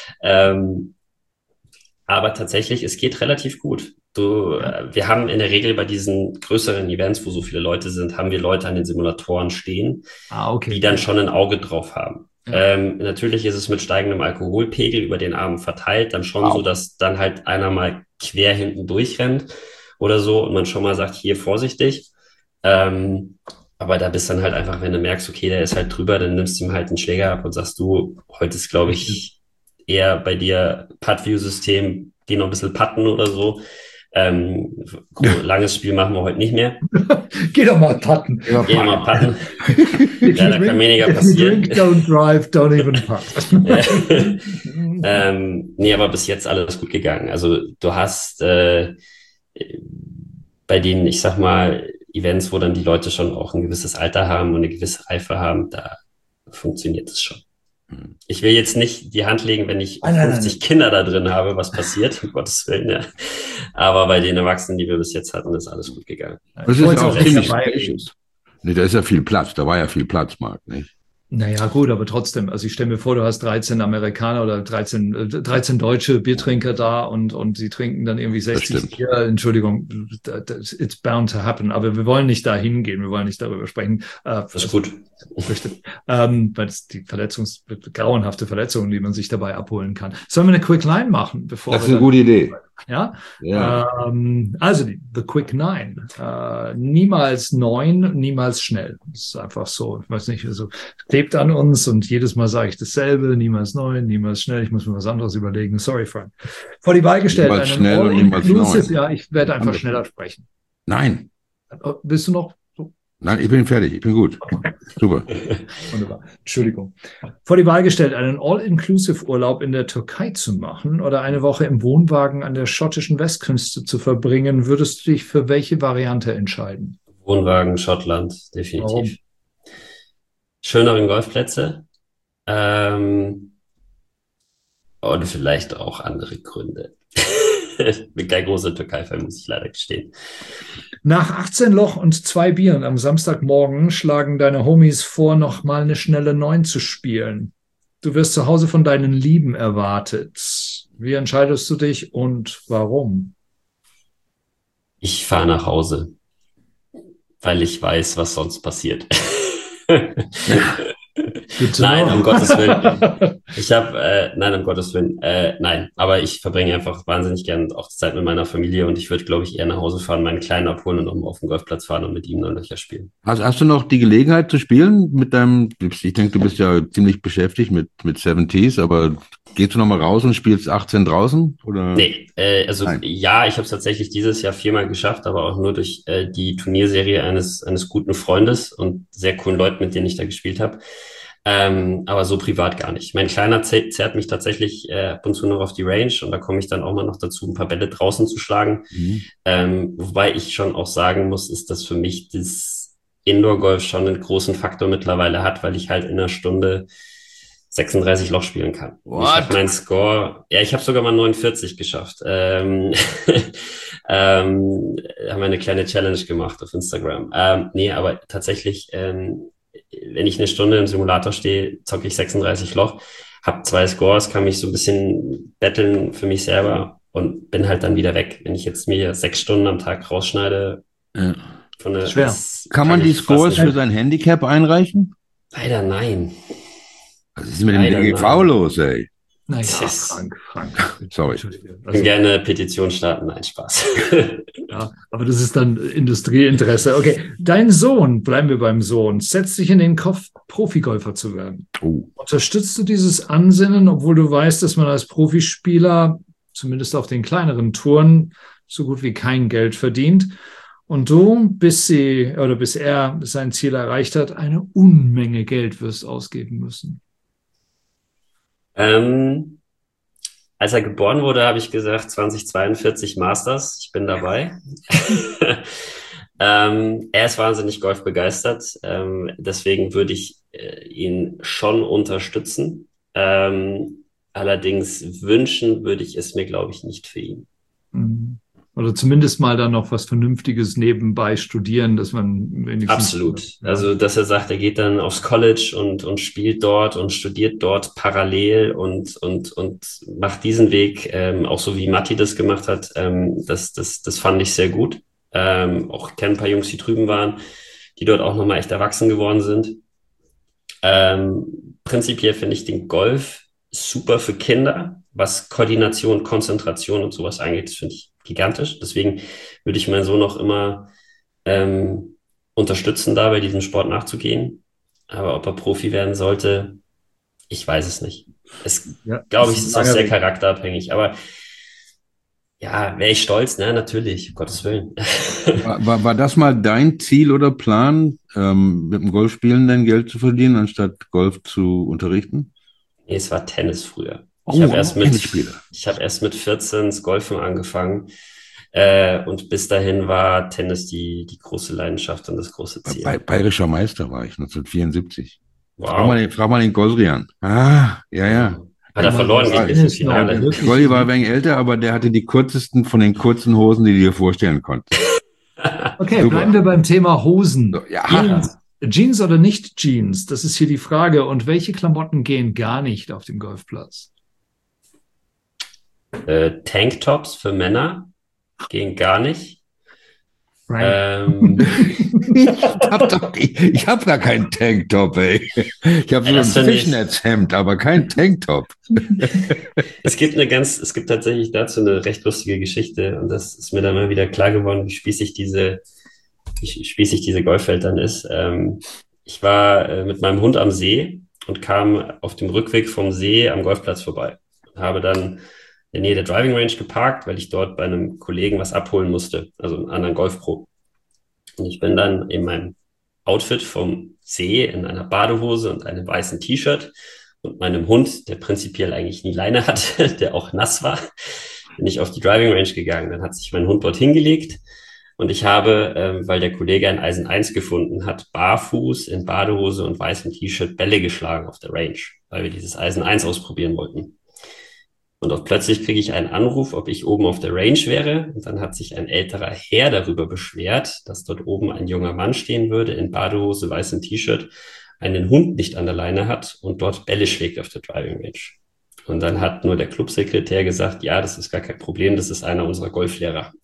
Aber tatsächlich, es geht relativ gut. Wir haben in der Regel bei diesen größeren Events, wo so viele Leute sind, haben wir Leute an den Simulatoren stehen, Okay. die dann schon ein Auge drauf haben. Ja. Natürlich ist es mit steigendem Alkoholpegel über den Abend verteilt dann schon so, dass dann halt einer mal quer hinten durchrennt oder so und man schon mal sagt, hier vorsichtig. Aber da bist dann halt einfach, wenn du merkst, okay, der ist halt drüber, dann nimmst du ihm halt einen Schläger ab und sagst du, heute ist, glaube ich, eher bei dir Putt-View-System, geh noch ein bisschen putten oder so. Langes Spiel machen wir heute nicht mehr. Geh doch mal putten. Geh mal putten. Ja, da kann weniger passieren. Drink, don't drive, don't even putt. Nee, aber bis jetzt alles gut gegangen. Also du hast bei den, ich sag mal, Events, wo dann die Leute schon auch ein gewisses Alter haben und eine gewisse Reife haben, da funktioniert es schon. Ich will jetzt nicht die Hand legen, wenn ich 50 Kinder da drin habe, was passiert, um Gottes Willen, ja. Aber bei den Erwachsenen, die wir bis jetzt hatten, ist alles gut gegangen. Das ist auch ziemlich spacious. Nee, da ist ja viel Platz, da war ja viel Platz, Marc, nicht? Naja, gut, aber trotzdem, also ich stelle mir vor, du hast 13 Amerikaner oder 13 deutsche Biertrinker da und sie trinken dann irgendwie 60 Bier. Entschuldigung, it's bound to happen, aber wir wollen nicht da hingehen, wir wollen nicht darüber sprechen. Das ist gut. Richtig. Weil es die grauenhafte Verletzungen, die man sich dabei abholen kann. Sollen wir eine Quick Line machen? Das ist eine gute Idee. Ja? Ja. Also the Quick 9. Niemals 9, niemals schnell. Das ist einfach so. Ich weiß nicht, also klebt an uns und jedes Mal sage ich dasselbe. Niemals 9, niemals schnell. Ich muss mir was anderes überlegen. Sorry, Frank. Vor die Wahl gestellt. Niemals schnell und niemals 9. Ja, ich werde einfach schneller sprechen. Nein. Willst du noch? Nein, ich bin fertig. Ich bin gut. Super. Wunderbar. Entschuldigung. Vor die Wahl gestellt, einen All-Inclusive-Urlaub in der Türkei zu machen oder eine Woche im Wohnwagen an der schottischen Westküste zu verbringen, würdest du dich für welche Variante entscheiden? Wohnwagen, Schottland, definitiv. Warum? Schönere Golfplätze. Und vielleicht auch andere Gründe. Ich bin kein großer Türkei-Fan, muss ich leider gestehen. Nach 18 Loch und 2 Bieren am Samstagmorgen schlagen deine Homies vor, noch mal eine schnelle 9 zu spielen. Du wirst zu Hause von deinen Lieben erwartet. Wie entscheidest du dich und warum? Ich fahre nach Hause, weil ich weiß, was sonst passiert. Nein, um Gottes Willen. Nein, um Gottes Willen. Nein, aber ich verbringe einfach wahnsinnig gern auch Zeit mit meiner Familie und ich würde, glaube ich, eher nach Hause fahren, meinen Kleinen abholen und nochmal auf den Golfplatz fahren und mit ihm dann Löcher spielen. Hast du noch die Gelegenheit zu spielen mit ich denke, du bist ja ziemlich beschäftigt mit 70s, aber gehst du nochmal raus und spielst 18 draußen? Oder? Nee, ja, ich habe es tatsächlich dieses Jahr 4-mal geschafft, aber auch nur durch die Turnierserie eines guten Freundes und sehr coolen Leuten, mit denen ich da gespielt habe. Aber so privat gar nicht. Mein Kleiner zerrt mich tatsächlich ab und zu noch auf die Range und da komme ich dann auch mal noch dazu, ein paar Bälle draußen zu schlagen. Wobei ich schon auch sagen muss, ist, dass für mich das Indoor-Golf schon einen großen Faktor mittlerweile hat, weil ich halt in einer Stunde 36 Loch spielen kann. Ich habe meinen Score, ich habe sogar mal 49 geschafft. Haben wir eine kleine Challenge gemacht auf Instagram. Nee, aber tatsächlich, wenn ich eine Stunde im Simulator stehe, zocke ich 36 Loch, habe 2 Scores, kann mich so ein bisschen betteln für mich selber und bin halt dann wieder weg. Wenn ich jetzt mir 6 Stunden am Tag rausschneide, schwer. Kann man die Scores für sein Handicap einreichen? Leider nein. Was ist mit dem Leider DGV nein. los, ey? Naja, Yes. Frank. Sorry. Entschuldige. Ich kann gerne eine Petition starten. Nein, Spaß. Ja, aber das ist dann Industrieinteresse. Okay, dein Sohn, bleiben wir beim Sohn, setzt sich in den Kopf, Profigolfer zu werden. Oh. Unterstützt du dieses Ansinnen, obwohl du weißt, dass man als Profispieler, zumindest auf den kleineren Touren, so gut wie kein Geld verdient und du, bis er sein Ziel erreicht hat, eine Unmenge Geld wirst ausgeben müssen? Als er geboren wurde, habe ich gesagt, 2042 Masters. Ich bin dabei. Er ist wahnsinnig golfbegeistert. Deswegen würde ich ihn schon unterstützen. Allerdings wünschen würde ich es mir, glaube ich, nicht für ihn. Mhm. Oder zumindest mal dann noch was Vernünftiges nebenbei studieren, dass man wenigstens... Absolut. Ja. Also, dass er sagt, er geht dann aufs College und spielt dort und studiert dort parallel und macht diesen Weg, auch so wie Matti das gemacht hat. Das fand ich sehr gut. Auch kenne ein paar Jungs, die drüben waren, die dort auch nochmal echt erwachsen geworden sind. Prinzipiell finde ich den Golf super für Kinder, was Koordination, Konzentration und sowas angeht. Das finde ich gigantisch. Deswegen würde ich meinen Sohn auch immer unterstützen, da bei diesem Sport nachzugehen. Aber ob er Profi werden sollte, ich weiß es nicht. Glaube ich, es ist auch sehr charakterabhängig. Aber ja, wäre ich stolz, ne? Natürlich, um Gottes Willen. War das mal dein Ziel oder Plan, mit dem Golfspielen dein Geld zu verdienen, anstatt Golf zu unterrichten? Nee, es war Tennis früher. Oh, Ich habe erst mit 14 das Golfen angefangen. Und bis dahin war Tennis die große Leidenschaft und das große Ziel. Bayerischer Meister war ich 1974. Wow. Frag mal den Golrian. Ah, ja. Hat er verloren gegen mich im Finale. Golli war ein wenig älter, aber der hatte die kürzesten von den kurzen Hosen, die du dir vorstellen konntest. Okay, Super. bleiben wir beim Thema Hosen. Ja. Jeans oder nicht Jeans? Das ist hier die Frage. Und welche Klamotten gehen gar nicht auf dem Golfplatz? Tanktops für Männer gehen gar nicht. Ich hab gar keinen Tanktop, ey. Ich habe so ein Fischnetzhemd, aber kein Tanktop. Es gibt tatsächlich dazu eine recht lustige Geschichte und das ist mir dann mal wieder klar geworden, wie spießig diese Golfwelt dann ist. Ich war mit meinem Hund am See und kam auf dem Rückweg vom See am Golfplatz vorbei. Habe dann in der Nähe der Driving Range geparkt, weil ich dort bei einem Kollegen was abholen musste, also einen anderen Golfpro. Und ich bin dann in meinem Outfit vom See in einer Badehose und einem weißen T-Shirt und meinem Hund, der prinzipiell eigentlich nie Leine hatte, der auch nass war, bin ich auf die Driving Range gegangen. Dann hat sich mein Hund dort hingelegt und ich habe, weil der Kollege ein Eisen 1 gefunden hat, barfuß in Badehose und weißem T-Shirt Bälle geschlagen auf der Range, weil wir dieses Eisen 1 ausprobieren wollten. Und auch plötzlich kriege ich einen Anruf, ob ich oben auf der Range wäre. Und dann hat sich ein älterer Herr darüber beschwert, dass dort oben ein junger Mann stehen würde, in Badehose, weißem T-Shirt, einen Hund nicht an der Leine hat und dort Bälle schlägt auf der Driving Range. Und dann hat nur der Clubsekretär gesagt, ja, das ist gar kein Problem, das ist einer unserer Golflehrer.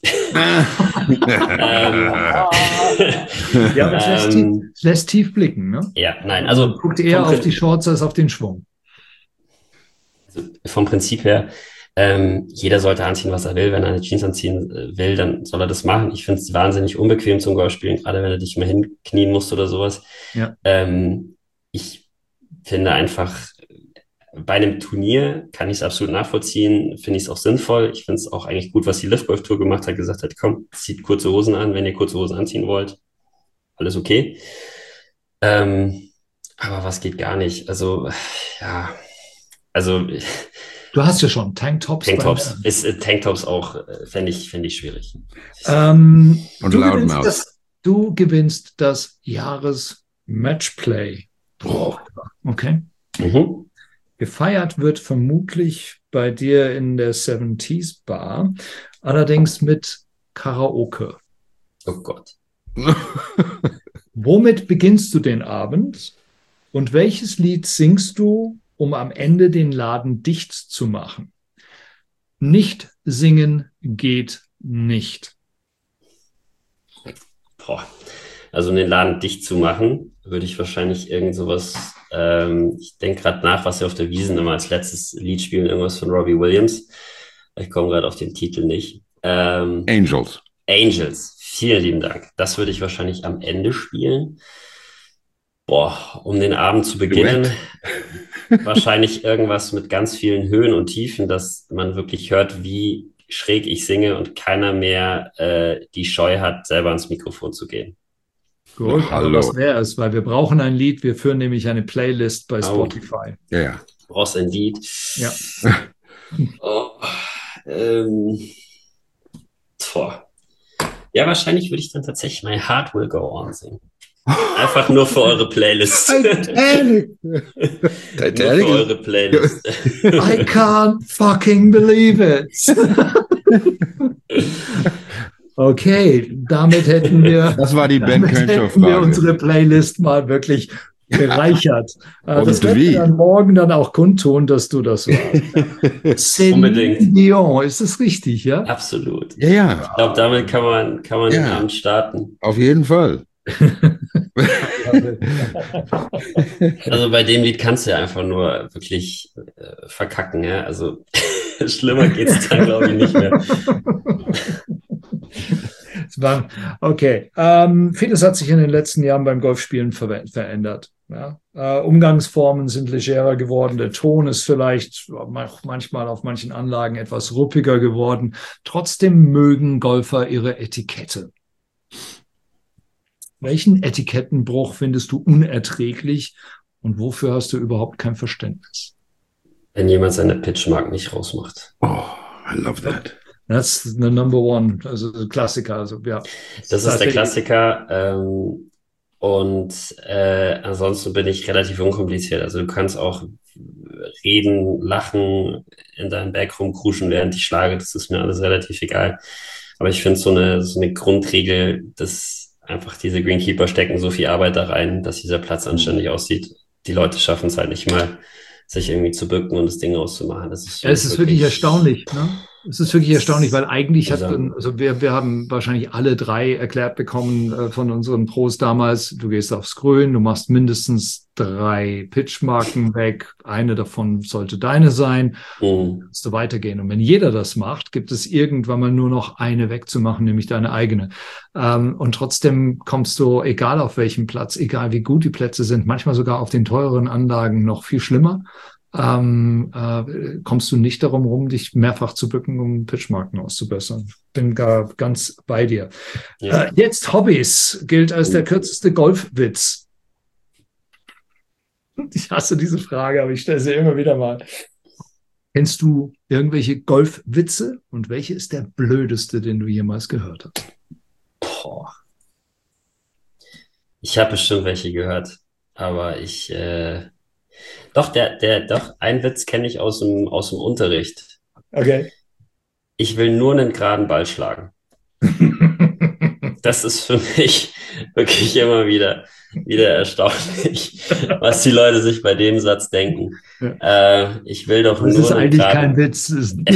Ja, aber es lässt tief blicken, ne? Ja, nein, also guckt eher auf die Shorts als auf den Schwung. Vom Prinzip her, jeder sollte anziehen, was er will. Wenn er eine Jeans anziehen will, dann soll er das machen. Ich finde es wahnsinnig unbequem zum Golfspielen, gerade wenn du dich mal hinknien musst oder sowas. Ja. Ich finde einfach, bei einem Turnier kann ich es absolut nachvollziehen, finde ich es auch sinnvoll. Ich finde es auch eigentlich gut, was die Lift Golf Tour gemacht hat, gesagt hat, komm, zieht kurze Hosen an, wenn ihr kurze Hosen anziehen wollt. Alles okay. Aber was geht gar nicht? Also, ja... Du hast ja schon Tanktops. Tanktops auch, fände ich schwierig. Und Loudmouth. Du gewinnst das Jahres-Matchplay. Okay. Mhm. Gefeiert wird vermutlich bei dir in der 70s Bar, allerdings mit Karaoke. Oh Gott. Womit beginnst du den Abend und welches Lied singst du, um am Ende den Laden dicht zu machen? Nicht singen geht nicht. Also um den Laden dicht zu machen, würde ich wahrscheinlich irgend sowas Ich denke gerade nach, was wir auf der Wiesn immer als letztes Lied spielen, irgendwas von Robbie Williams. Ich komme gerade auf den Titel nicht. Angels. Angels, vielen lieben Dank. Das würde ich wahrscheinlich am Ende spielen. Boah, um den Abend zu beginnen, wahrscheinlich irgendwas mit ganz vielen Höhen und Tiefen, dass man wirklich hört, wie schräg ich singe und keiner mehr die Scheu hat, selber ans Mikrofon zu gehen. Gut, Na, aber hallo. was wäre es? Weil wir brauchen ein Lied. Wir führen nämlich eine Playlist bei Spotify. Ja. Du brauchst ein Lied. Ja. Oh, boah. Ja, wahrscheinlich würde ich dann tatsächlich My Heart Will Go On singen. Einfach nur für eure Playlist. Titanic. Nur für eure Playlist. I can't fucking believe it. Okay, damit hätten wir, Das war die Ben damit hätten wir Crenshaw-Frage. unsere Playlist mal wirklich bereichert. Und Das werden wie? wir dann morgen dann auch kundtun, dass du das warst. Celine Unbedingt. Dion, ist das richtig, ja? Absolut. Ja, ja, Ich glaube, damit kann man den Ja. Abend starten. auf jeden Fall. Also bei dem Lied kannst du ja einfach nur wirklich verkacken, ja. Also schlimmer geht's dann, glaube ich, nicht mehr. Okay. Vieles hat sich in den letzten Jahren beim Golfspielen verändert. Ja? Umgangsformen sind legerer geworden. Der Ton ist vielleicht manchmal auf manchen Anlagen etwas ruppiger geworden. Trotzdem mögen Golfer ihre Etikette. Welchen Etikettenbruch findest du unerträglich und wofür hast du überhaupt kein Verständnis? Wenn jemand seine Pitchmark nicht rausmacht. Oh, I love that. That's the number one, also Klassiker. Also, ja. Das ist der Klassiker. Und ansonsten bin ich relativ unkompliziert. Also du kannst auch reden, lachen, in deinem Bag rumkruschen, während ich schlage. Das ist mir alles relativ egal. Aber ich finde so eine Grundregel, dass einfach diese Greenkeeper stecken so viel Arbeit da rein, dass dieser Platz anständig aussieht. Die Leute schaffen es halt nicht mal, sich irgendwie zu bücken und das Ding auszumachen. Das ist, es ist wirklich erstaunlich, ne? Es ist wirklich erstaunlich, weil eigentlich wir haben wahrscheinlich alle drei erklärt bekommen von unseren Pros damals, du gehst aufs Grün, du machst mindestens 3 Pitchmarken weg, eine davon sollte deine sein, kannst du weitergehen. Und wenn jeder das macht, gibt es irgendwann mal nur noch eine wegzumachen, nämlich deine eigene. Und trotzdem kommst du, egal auf welchem Platz, egal wie gut die Plätze sind, manchmal sogar auf den teureren Anlagen noch viel schlimmer, kommst du nicht darum rum, dich mehrfach zu bücken, um Pitchmarken auszubessern. Bin gar ganz bei dir. Ja. Jetzt Hobbys gilt als der kürzeste Golfwitz. Ich hasse diese Frage, aber ich stelle sie immer wieder mal. Kennst du irgendwelche Golfwitze und welche ist der blödeste, den du jemals gehört hast? Boah. Ich habe bestimmt welche gehört, aber doch, ein Witz kenne ich aus dem Unterricht. Okay. Ich will nur einen geraden Ball schlagen. Das ist für mich wirklich immer wieder erstaunlich, was die Leute sich bei dem Satz denken. Ich will doch Das nur ist einen eigentlich geraden... kein Witz.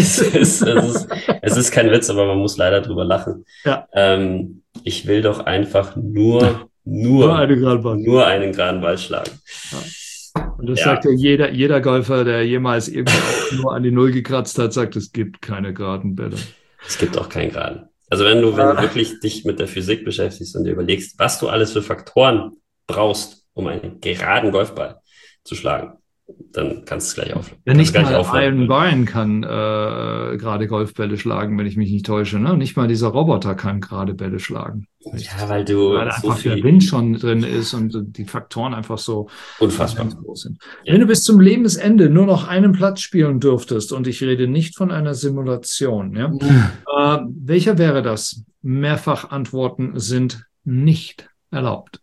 Es ist kein Witz, aber man muss leider drüber lachen. Ja. Ich will doch einfach nur eine gerade Ball. nur einen geraden Ball schlagen. Und das Ja. sagt ja jeder Golfer, der jemals irgendwie auch nur an die Null gekratzt hat, sagt, es gibt keine geraden Bälle. Es gibt auch keinen geraden. Also wenn du wirklich dich mit der Physik beschäftigst und dir überlegst, was du alles für Faktoren brauchst, um einen geraden Golfball zu schlagen, dann kannst du es gleich aufhören. Ja, nicht mal Iron Brian kann gerade Golfbälle schlagen, wenn ich mich nicht täusche. Ne? Nicht mal dieser Roboter kann gerade Bälle schlagen. Ja, weil du Weil so einfach der viel Wind schon drin ist und die Faktoren einfach so unfassbar. ganz groß sind. Ja. Wenn du bis zum Lebensende nur noch einen Platz spielen dürftest, und ich rede nicht von einer Simulation, ja, welcher wäre das? Mehrfach-Antworten sind nicht erlaubt.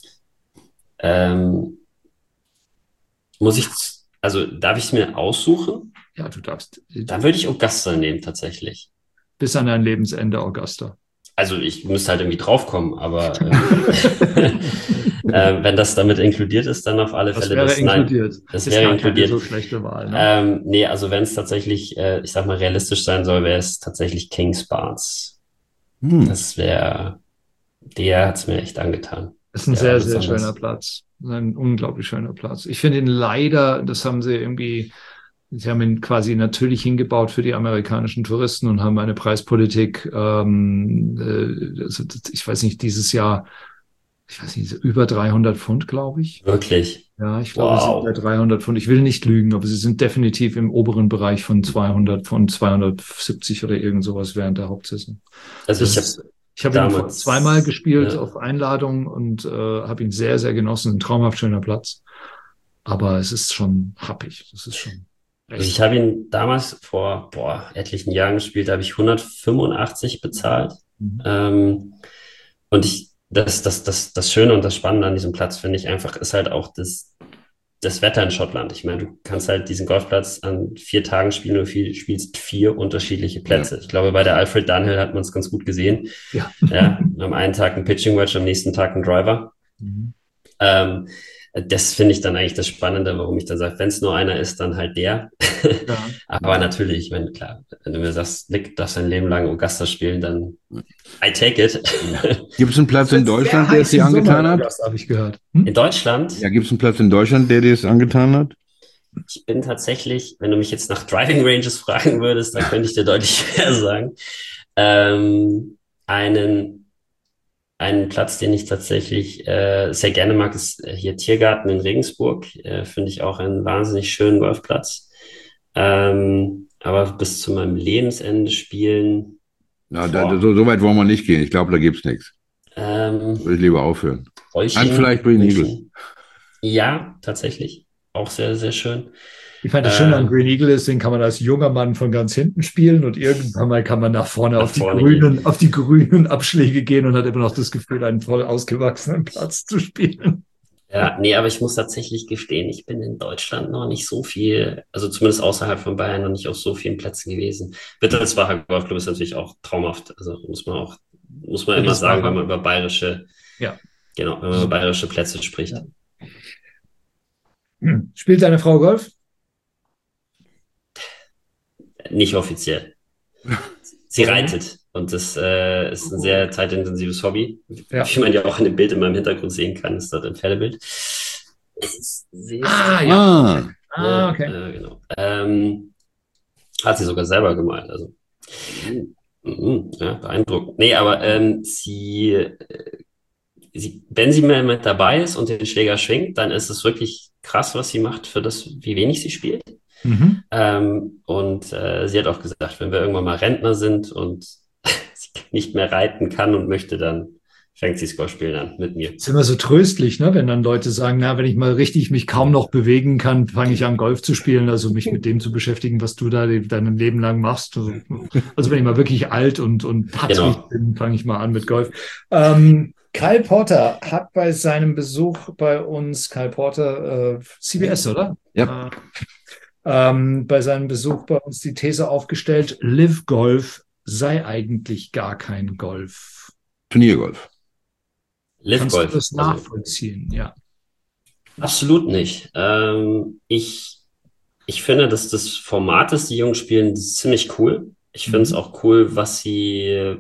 Darf ich es mir aussuchen? Ja, du darfst Dann würde ich Augusta nehmen, tatsächlich. bis an dein Lebensende, Augusta. Also ich müsste halt irgendwie draufkommen, aber wenn das damit inkludiert ist, dann auf alle Das Fälle wäre das inkludiert. Das Ist wäre gar keine inkludiert. so schlechte Wahl. Ne? Nee, also wenn es tatsächlich, ich sag mal, realistisch sein soll, wäre es tatsächlich Kings Barnes. Der hat es mir echt angetan. ist ein sehr, sehr schöner Platz. Ein unglaublich schöner Platz. Ich finde ihn leider, sie haben ihn quasi natürlich hingebaut für die amerikanischen Touristen und haben eine Preispolitik, ich weiß nicht, dieses Jahr, über 300 Pfund, glaube ich. Wirklich? Ja, ich glaube, sie sind bei 300 Pfund. Ich will nicht lügen, aber sie sind definitiv im oberen Bereich von 200, von 270 oder irgend sowas während der Hauptsaison. Also ich habe ihn zweimal gespielt auf Einladung und habe ihn sehr, sehr genossen. Ein traumhaft schöner Platz. Aber es ist schon happig. Das ist schon also ich habe ihn damals vor etlichen Jahren gespielt, da habe ich 185 bezahlt. Und das Schöne und das Spannende an diesem Platz, finde ich einfach, ist halt auch das Wetter in Schottland. Ich meine, du kannst halt diesen Golfplatz an 4 Tagen spielen und spielst 4 unterschiedliche Plätze. Ja. Ich glaube, bei der Alfred Dunhill hat man es ganz gut gesehen. Ja. Am einen Tag ein Pitching Wedge, am nächsten Tag ein Driver. Das finde ich dann eigentlich das Spannende, warum ich dann sage, wenn es nur einer ist, dann halt der. Ja. Aber natürlich, wenn du mir sagst, Nick darf sein Leben lang Augusta spielen, dann I take it. Gibt es einen Platz in Deutschland, der es dir angetan hat? Das habe ich gehört. In Deutschland? Ja, gibt es einen Platz in Deutschland, der dir es angetan hat? Ich bin tatsächlich, wenn du mich jetzt nach Driving Ranges fragen würdest, dann könnte ich dir deutlich mehr sagen. Einen Platz, den ich tatsächlich sehr gerne mag, ist hier Tiergarten in Regensburg. Finde ich auch einen wahnsinnig schönen Golfplatz. Aber bis zu meinem Lebensende spielen. Na, so weit wollen wir nicht gehen. Ich glaube, da gibt's nichts. Würde ich lieber aufhören. Vielleicht Green Eagle. Ja, tatsächlich. Auch sehr, sehr schön. Ich fand das Schöne an Green Eagle ist, den kann man als junger Mann von ganz hinten spielen und irgendwann mal kann man nach vorne auf die grünen Abschläge gehen und hat immer noch das Gefühl, einen voll ausgewachsenen Platz zu spielen. Ja, nee, aber ich muss tatsächlich gestehen, ich bin in Deutschland noch nicht so viel, also zumindest außerhalb von Bayern noch nicht auf so vielen Plätzen gewesen. Wittelsbacher Golfclub ist natürlich auch traumhaft, also muss man immer sagen, wenn man über bayerische Plätze spricht. Ja. Spielt deine Frau Golf? Nicht offiziell. Sie reitet und das ist ein sehr zeitintensives Hobby. Ja. Wie man ja auch in dem Bild in meinem Hintergrund sehen kann, ist dort ein Pferdebild. Okay. Genau. Hat sie sogar selber gemalt. Also beeindruckend. Nee, aber wenn sie mal mit dabei ist und den Schläger schwingt, dann ist es wirklich krass, was sie macht für das, wie wenig sie spielt. Sie hat auch gesagt, wenn wir irgendwann mal Rentner sind und sie nicht mehr reiten kann und möchte, dann fängt sie das Golfspielen an mit mir. Das ist immer so tröstlich, ne? Wenn dann Leute sagen, wenn ich mal richtig mich kaum noch bewegen kann, fange ich an, Golf zu spielen, also mich mit dem zu beschäftigen, was du da dein Leben lang machst. Also wenn ich mal wirklich alt und patrig bin, fange ich mal an mit Golf. Kyle Porter hat bei seinem Besuch bei uns, CBS, oder? Ja. Bei seinem Besuch bei uns die These aufgestellt, Live Golf sei eigentlich gar kein Golf. Turniergolf. Live Kannst Golf. du das nachvollziehen? Ja. Absolut nicht. Ich finde, dass das Format, das die Jungs spielen, das ist ziemlich cool. Ich finde es auch cool, was ich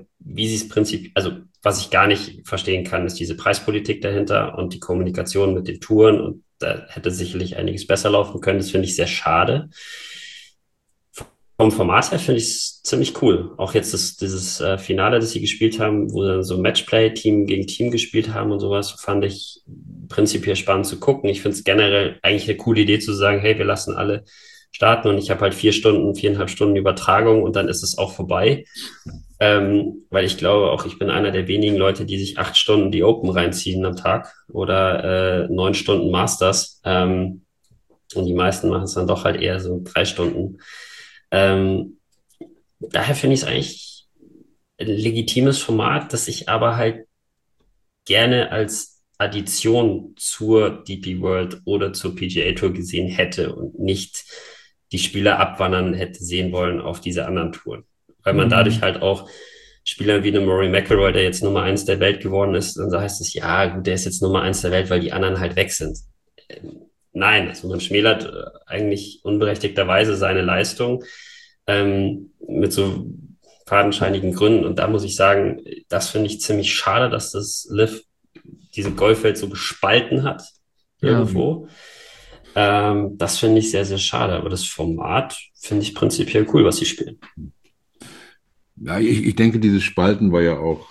gar nicht verstehen kann, ist diese Preispolitik dahinter und die Kommunikation mit den Touren und da hätte sicherlich einiges besser laufen können. Das finde ich sehr schade. Vom Format her finde ich es ziemlich cool. Auch jetzt dieses Finale, das sie gespielt haben, wo dann so Matchplay, Team gegen Team gespielt haben und sowas, fand ich prinzipiell spannend zu gucken. Ich finde es generell eigentlich eine coole Idee zu sagen, hey, wir lassen alle starten und ich habe halt 4,5 Stunden Übertragung und dann ist es auch vorbei. Weil ich glaube auch, ich bin einer der wenigen Leute, die sich 8 Stunden die Open reinziehen am Tag oder 9 Stunden Masters. Und die meisten machen es dann doch halt eher so 3 Stunden. Daher finde ich es eigentlich ein legitimes Format, das ich aber halt gerne als Addition zur DP World oder zur PGA Tour gesehen hätte und nicht die Spieler abwandern hätte sehen wollen auf diese anderen Touren. Weil man dadurch halt auch Spieler wie eine Rory McIlroy, der jetzt Nummer 1 der Welt geworden ist, dann heißt es, ja gut, der ist jetzt Nummer 1 der Welt, weil die anderen halt weg sind. Nein, also man schmälert eigentlich unberechtigterweise seine Leistung mit so fadenscheinigen Gründen. Und da muss ich sagen, das finde ich ziemlich schade, dass das Liv diese Golfwelt so gespalten hat irgendwo. Das finde ich sehr, sehr schade. Aber das Format finde ich prinzipiell cool, was sie spielen. Ja, ich denke, dieses Spalten war ja auch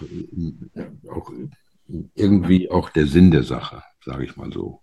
irgendwie auch der Sinn der Sache, sage ich mal so.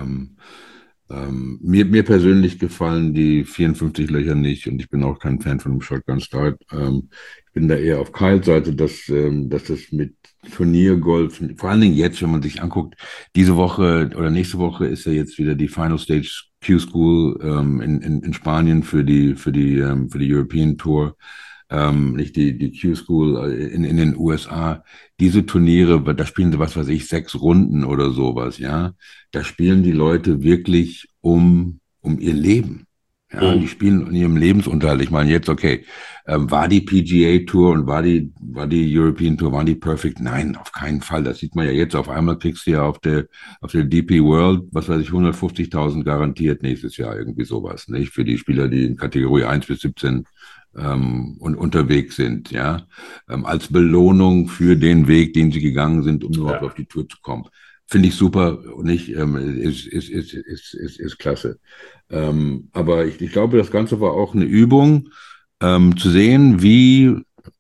Mir persönlich gefallen die 54 Löcher nicht und ich bin auch kein Fan von dem Shotgun Start. Ich bin da eher auf Kyles Seite, dass das mit Turniergolf, vor allen Dingen jetzt, wenn man sich anguckt, diese Woche oder nächste Woche ist ja jetzt wieder die Final Stage Q-School in Spanien für die European Tour. Nicht die Q-School in den USA. Diese Turniere, da spielen sie, was weiß ich, 6 Runden oder sowas, ja. Da spielen die Leute wirklich um ihr Leben. Ja, die spielen in ihrem Lebensunterhalt. Ich meine jetzt, okay, war die PGA Tour und war die European Tour, waren die perfect? Nein, auf keinen Fall. Das sieht man ja jetzt. Auf einmal kriegst du ja auf der DP World, was weiß ich, 150.000 garantiert nächstes Jahr, irgendwie sowas, nicht? Für die Spieler, die in Kategorie 1 bis 17 und unterwegs sind, ja, als Belohnung für den Weg, den sie gegangen sind, um überhaupt auf die Tour zu kommen. Finde ich super, nicht, ist klasse. Aber ich glaube, das Ganze war auch eine Übung, zu sehen, wie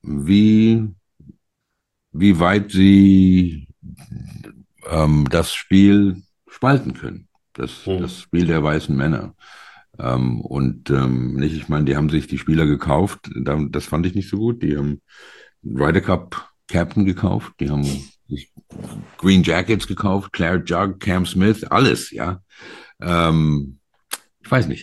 weit sie das Spiel spalten können. Das Spiel der weißen Männer. Nicht, ich meine, die haben sich die Spieler gekauft, das fand ich nicht so gut. Die haben Ryder Cup Captain gekauft, die haben sich Green Jackets gekauft, Claire Jug, Cam Smith, alles, ja. Ich weiß nicht.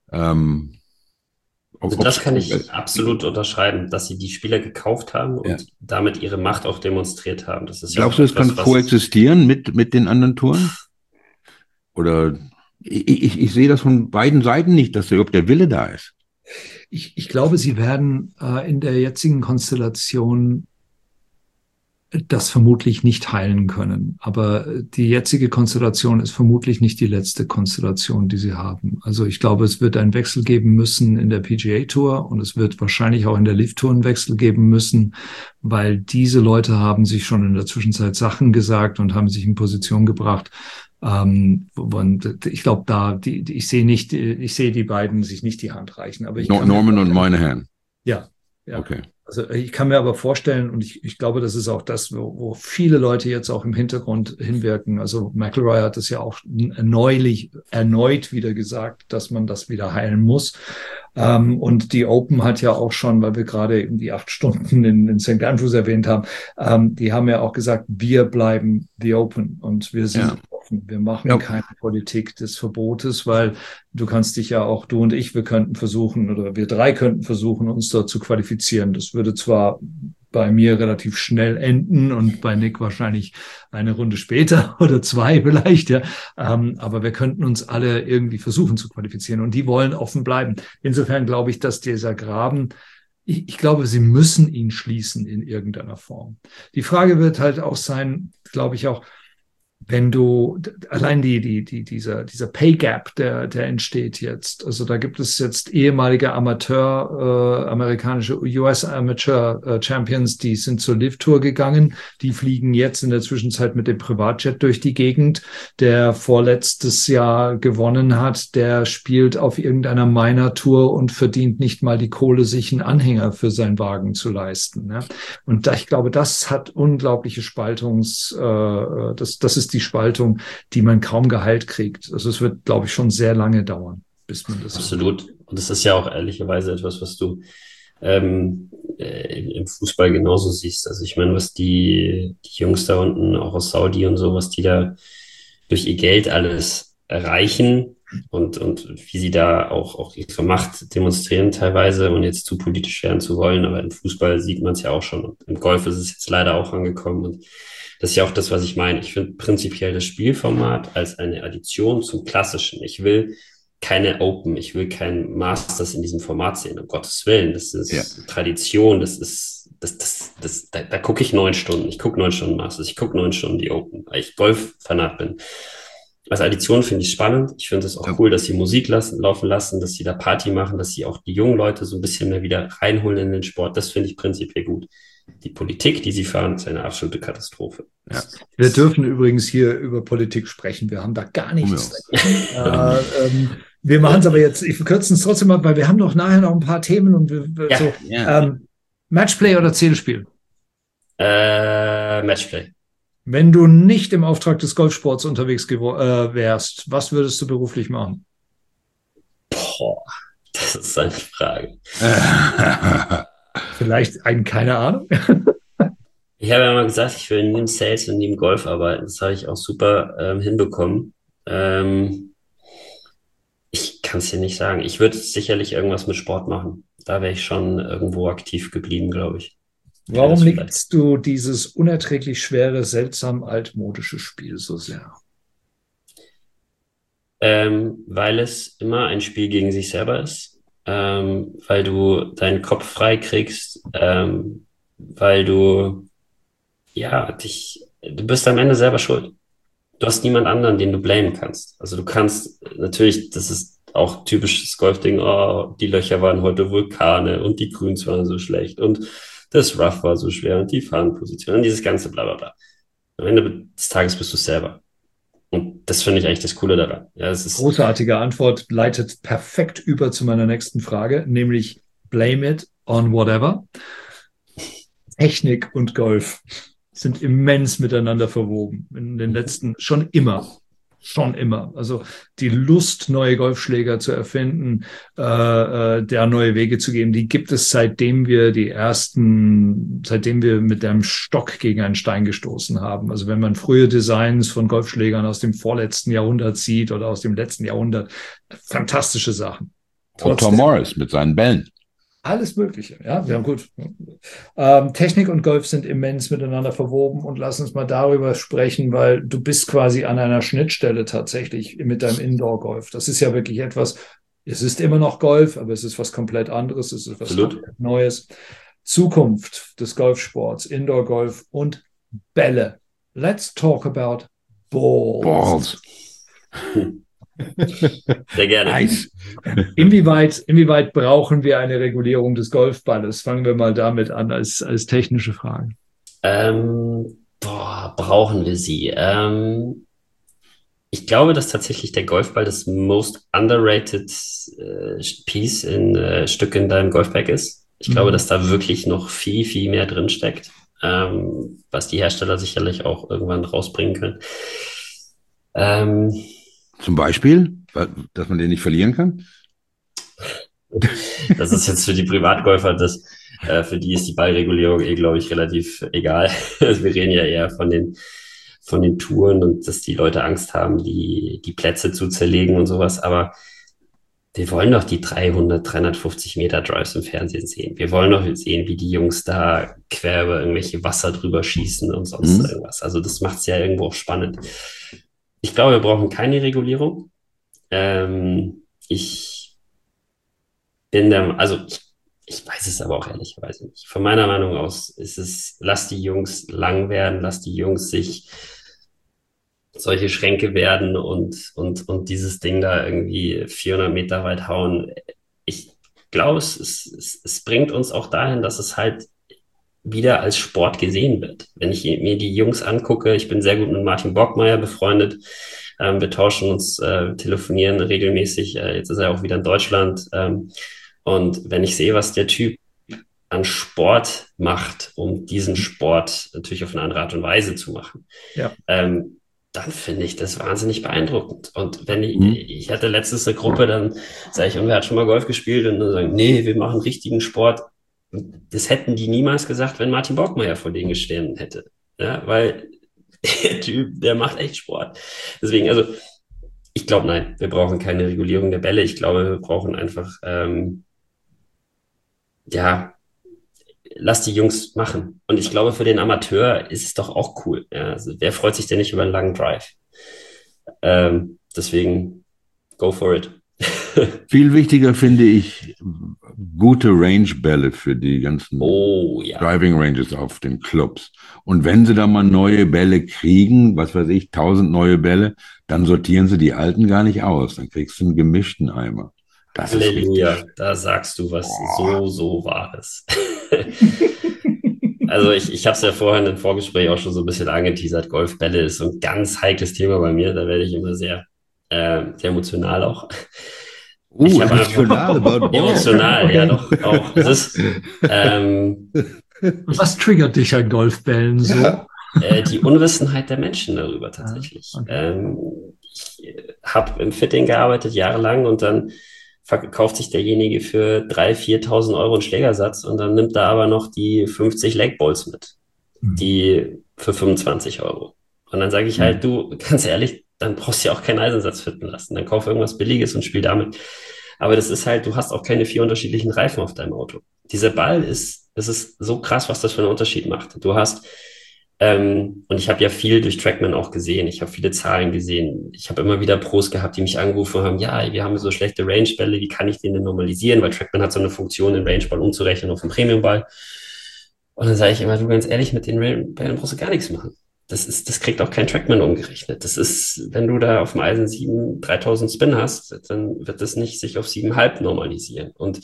Also das kann ich absolut unterschreiben, dass sie die Spieler gekauft haben und damit ihre Macht auch demonstriert haben. Das ist Glaubst du, es kann koexistieren mit den anderen Touren? Oder ich sehe das von beiden Seiten nicht, dass überhaupt der Wille da ist. Ich glaube, sie werden in der jetzigen Konstellation das vermutlich nicht heilen können. Aber die jetzige Konstellation ist vermutlich nicht die letzte Konstellation, die sie haben. Also ich glaube, es wird einen Wechsel geben müssen in der PGA Tour und es wird wahrscheinlich auch in der LIV Tour einen Wechsel geben müssen, weil diese Leute haben sich schon in der Zwischenzeit Sachen gesagt und haben sich in Position gebracht. Und ich glaube, ich sehe die beiden sich nicht die Hand reichen. Aber Norman und Monahan. Ja. Okay. Also ich kann mir aber vorstellen, und ich glaube, das ist auch das, wo viele Leute jetzt auch im Hintergrund hinwirken. Also McIlroy hat es ja auch erneut wieder gesagt, dass man das wieder heilen muss. Und die Open hat ja auch schon, weil wir gerade eben die 8 Stunden in St. Andrews erwähnt haben, die haben ja auch gesagt, wir bleiben the Open und wir sind offen. Wir machen keine Politik des Verbotes, weil du kannst dich ja auch, du und ich, wir könnten versuchen, oder wir 3 könnten versuchen, uns dort zu qualifizieren. Das würde zwar bei mir relativ schnell enden und bei Nick wahrscheinlich eine Runde später oder 2 vielleicht, ja. Aber wir könnten uns alle irgendwie versuchen zu qualifizieren und die wollen offen bleiben. Insofern glaube ich, dass dieser Graben, ich glaube, sie müssen ihn schließen in irgendeiner Form. Die Frage wird halt auch sein, glaube ich auch, wenn du allein dieser Pay Gap, der entsteht jetzt, also da gibt es jetzt ehemalige amerikanische US Amateur Champions, die sind zur LIV Tour gegangen, die fliegen jetzt in der Zwischenzeit mit dem Privatjet durch die Gegend. Der vorletztes Jahr gewonnen hat, der spielt auf irgendeiner Minor Tour und verdient nicht mal die Kohle, sich einen Anhänger für seinen Wagen zu leisten. Ne? Und ich glaube, das hat unglaubliche das ist die Spaltung, die man kaum geheilt kriegt. Also es wird, glaube ich, schon sehr lange dauern, bis man das... Absolut. Und das ist ja auch ehrlicherweise etwas, was du im Fußball genauso siehst. Also ich meine, was die Jungs da unten, auch aus Saudi und so, was die da durch ihr Geld alles erreichen und wie sie da auch ihre Macht demonstrieren teilweise und jetzt zu politisch werden zu wollen. Aber im Fußball sieht man es ja auch schon. Und im Golf ist es jetzt leider auch angekommen. Und das ist ja auch das, was ich meine. Ich finde prinzipiell das Spielformat als eine Addition zum Klassischen. Ich will keine Open, ich will kein Masters in diesem Format sehen, um Gottes Willen. Das ist Tradition, da gucke ich 9 Stunden. Ich gucke 9 Stunden Masters, ich gucke 9 Stunden die Open, weil ich Golf-Fanat bin. Als Addition finde ich spannend. Ich finde es auch cool, dass sie Musik laufen lassen, dass sie da Party machen, dass sie auch die jungen Leute so ein bisschen mehr wieder reinholen in den Sport. Das finde ich prinzipiell gut. Die Politik, die sie fahren, ist eine absolute Katastrophe. Ja. Wir dürfen übrigens hier über Politik sprechen. Wir haben da gar nichts. Wir machen es aber jetzt, ich verkürze es trotzdem mal, weil wir haben noch nachher noch ein paar Themen und Matchplay oder Zählspiel? Matchplay. Wenn du nicht im Auftrag des Golfsports unterwegs wärst, was würdest du beruflich machen? Boah, das ist eine Frage. Vielleicht keine Ahnung. Ich habe ja mal gesagt, ich will nie im Sales und nie im Golf arbeiten. Das habe ich auch super hinbekommen. Ich kann es dir nicht sagen. Ich würde sicherlich irgendwas mit Sport machen. Da wäre ich schon irgendwo aktiv geblieben, glaube ich. Warum liebst du dieses unerträglich schwere, seltsam altmodische Spiel so sehr? Weil es immer ein Spiel gegen sich selber ist. Weil du deinen Kopf frei kriegst, weil du du bist am Ende selber schuld. Du hast niemand anderen, den du blamen kannst. Also du kannst natürlich, das ist auch typisches Golfding, oh, die Löcher waren heute Vulkane und die Grüns waren so schlecht und das Rough war so schwer und die Fahnenposition und dieses ganze Blablabla. Am Ende des Tages bist du selber. Und das finde ich eigentlich das Coole daran. Ja, es ist großartige Antwort, leitet perfekt über zu meiner nächsten Frage, nämlich blame it on whatever. Technik und Golf sind immens miteinander verwoben. In den letzten, schon immer. Also die Lust, neue Golfschläger zu erfinden, der neue Wege zu geben, die gibt es seitdem wir mit einem Stock gegen einen Stein gestoßen haben. Also wenn man frühe Designs von Golfschlägern aus dem vorletzten Jahrhundert sieht oder aus dem letzten Jahrhundert, fantastische Sachen. Und Tom Morris mit seinen Bällen. Alles Mögliche, ja gut. Technik und Golf sind immens miteinander verwoben und lass uns mal darüber sprechen, weil du bist quasi an einer Schnittstelle tatsächlich mit deinem Indoor-Golf. Das ist ja wirklich etwas, es ist immer noch Golf, aber es ist was komplett anderes, es ist was komplett Neues. Zukunft des Golfsports, Indoor-Golf und Bälle. Let's talk about balls. Sehr gerne. Nice. Inwieweit brauchen wir eine Regulierung des Golfballes? Fangen wir mal damit an als technische Frage. Brauchen wir sie? Ich glaube, dass tatsächlich der Golfball das most underrated Piece Stück in deinem Golfbag ist. Ich glaube, dass da wirklich noch viel, viel mehr drin steckt, was die Hersteller sicherlich auch irgendwann rausbringen können. Zum Beispiel, dass man den nicht verlieren kann? Das ist jetzt für die Privatgolfer, für die ist die Ballregulierung glaube ich, relativ egal. Wir reden ja eher von den Touren und dass die Leute Angst haben, die Plätze zu zerlegen und sowas. Aber wir wollen doch die 350 Meter Drives im Fernsehen sehen. Wir wollen doch sehen, wie die Jungs da quer über irgendwelche Wasser drüber schießen und sonst irgendwas. Also das macht es ja irgendwo auch spannend. Ich glaube, wir brauchen keine Regulierung. Ich weiß es aber auch ehrlicherweise nicht. Von meiner Meinung aus ist es, lass die Jungs lang werden, lass die Jungs sich solche Schränke werden und dieses Ding da irgendwie 400 Meter weit hauen. Ich glaube, es bringt uns auch dahin, dass es halt wieder als Sport gesehen wird. Wenn ich mir die Jungs angucke, ich bin sehr gut mit Martin Bockmeier befreundet, wir tauschen uns, telefonieren regelmäßig, jetzt ist er auch wieder in Deutschland, und wenn ich sehe, was der Typ an Sport macht, um diesen Sport natürlich auf eine andere Art und Weise zu machen, dann finde ich das wahnsinnig beeindruckend. Und wenn ich hatte letztens eine Gruppe, dann sage ich, und wer hat schon mal Golf gespielt? Und dann sagen, nee, wir machen richtigen Sport. Das hätten die niemals gesagt, wenn Martin Bockmeier vor denen gestanden hätte. Ja, weil der Typ, der macht echt Sport. Deswegen, also, ich glaube, nein, wir brauchen keine Regulierung der Bälle. Ich glaube, wir brauchen einfach, lass die Jungs machen. Und ich glaube, für den Amateur ist es doch auch cool. Ja, also, wer freut sich denn nicht über einen langen Drive? Deswegen, go for it. Viel wichtiger finde ich gute Range-Bälle für die ganzen Driving Ranges auf den Clubs. Und wenn sie da mal neue Bälle kriegen, was weiß ich, 1000 neue Bälle, dann sortieren sie die alten gar nicht aus. Dann kriegst du einen gemischten Eimer. Das Halleluja, da sagst du was so Wahres. Also ich habe es ja vorhin im Vorgespräch auch schon so ein bisschen angeteasert. Golfbälle ist so ein ganz heikles Thema bei mir. Da werde ich immer sehr emotional auch. Ich habe emotional about balls. Emotional, Okay. ja doch auch. Es ist Was triggert dich an Golfbällen so? Ja. die Unwissenheit der Menschen darüber tatsächlich. Okay. Ich habe im Fitting gearbeitet jahrelang und dann verkauft sich derjenige für 3.000, 4.000 Euro einen Schlägersatz und dann nimmt er aber noch die 50 Legballs mit, die für 25 Euro. Und dann sage ich halt, du, ganz ehrlich, dann brauchst du ja auch keinen Eisensatz fitten lassen. Dann kauf irgendwas Billiges und spiel damit. Aber das ist halt, du hast auch keine 4 unterschiedlichen Reifen auf deinem Auto. Dieser Ball es ist so krass, was das für einen Unterschied macht. Du hast und ich habe ja viel durch Trackman auch gesehen. Ich habe viele Zahlen gesehen. Ich habe immer wieder Pros gehabt, die mich angerufen haben, ja, wir haben so schlechte Range-Bälle, wie kann ich den denn normalisieren? Weil Trackman hat so eine Funktion, den Range-Ball umzurechnen auf einen Premium-Ball. Und dann sage ich immer, du, ganz ehrlich, mit den Bällen brauchst du gar nichts machen. Das kriegt auch kein Trackman umgerechnet. Das ist, wenn du da auf dem Eisen 3.000 Spin hast, dann wird das nicht sich auf 7,5 normalisieren. Und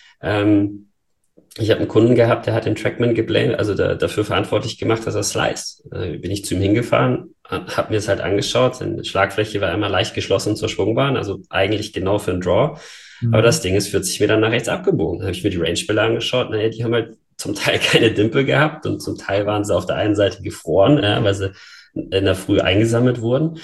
ich habe einen Kunden gehabt, der hat den Trackman geblamed, also dafür verantwortlich gemacht, dass er sliced. Bin ich zu ihm hingefahren, habe mir es halt angeschaut. Die Schlagfläche war immer leicht geschlossen zur Schwungbahn, also eigentlich genau für einen Draw. Aber das Ding ist 40 Meter nach rechts abgebogen. Da habe ich mir die Range-Bälle angeschaut. Naja, die haben halt zum Teil keine Dimpel gehabt und zum Teil waren sie auf der einen Seite gefroren, weil sie in der Früh eingesammelt wurden.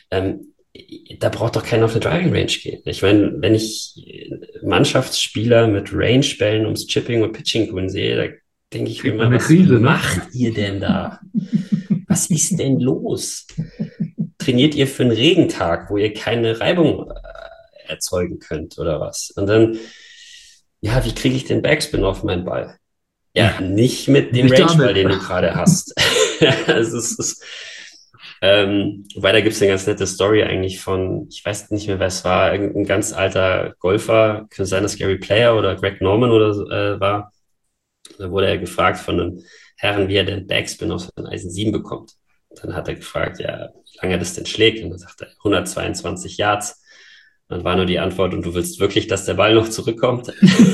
Da braucht doch keiner auf eine Driving Range gehen. Ich meine, wenn ich Mannschaftsspieler mit Range-Bällen ums Chipping und Pitching Grün sehe, da denke ich mir immer, was macht ihr denn da? Was ist denn los? Trainiert ihr für einen Regentag, wo ihr keine Reibung erzeugen könnt oder was? Und dann, ja, wie kriege ich den Backspin auf meinen Ball? Ja, nicht mit dem Range-Ball, den du gerade hast. Es ist wobei, da gibt es eine ganz nette Story eigentlich von, ich weiß nicht mehr, wer es war, irgendein ganz alter Golfer, könnte sein, dass Gary Player oder Greg Norman oder so, war. Da wurde er gefragt von einem Herrn, wie er den Backspin auf sein Eisen 7 bekommt. Dann hat er gefragt, ja, wie lange er das denn schlägt. Und dann sagt er, 122 Yards. Dann war nur die Antwort, und du willst wirklich, dass der Ball noch zurückkommt?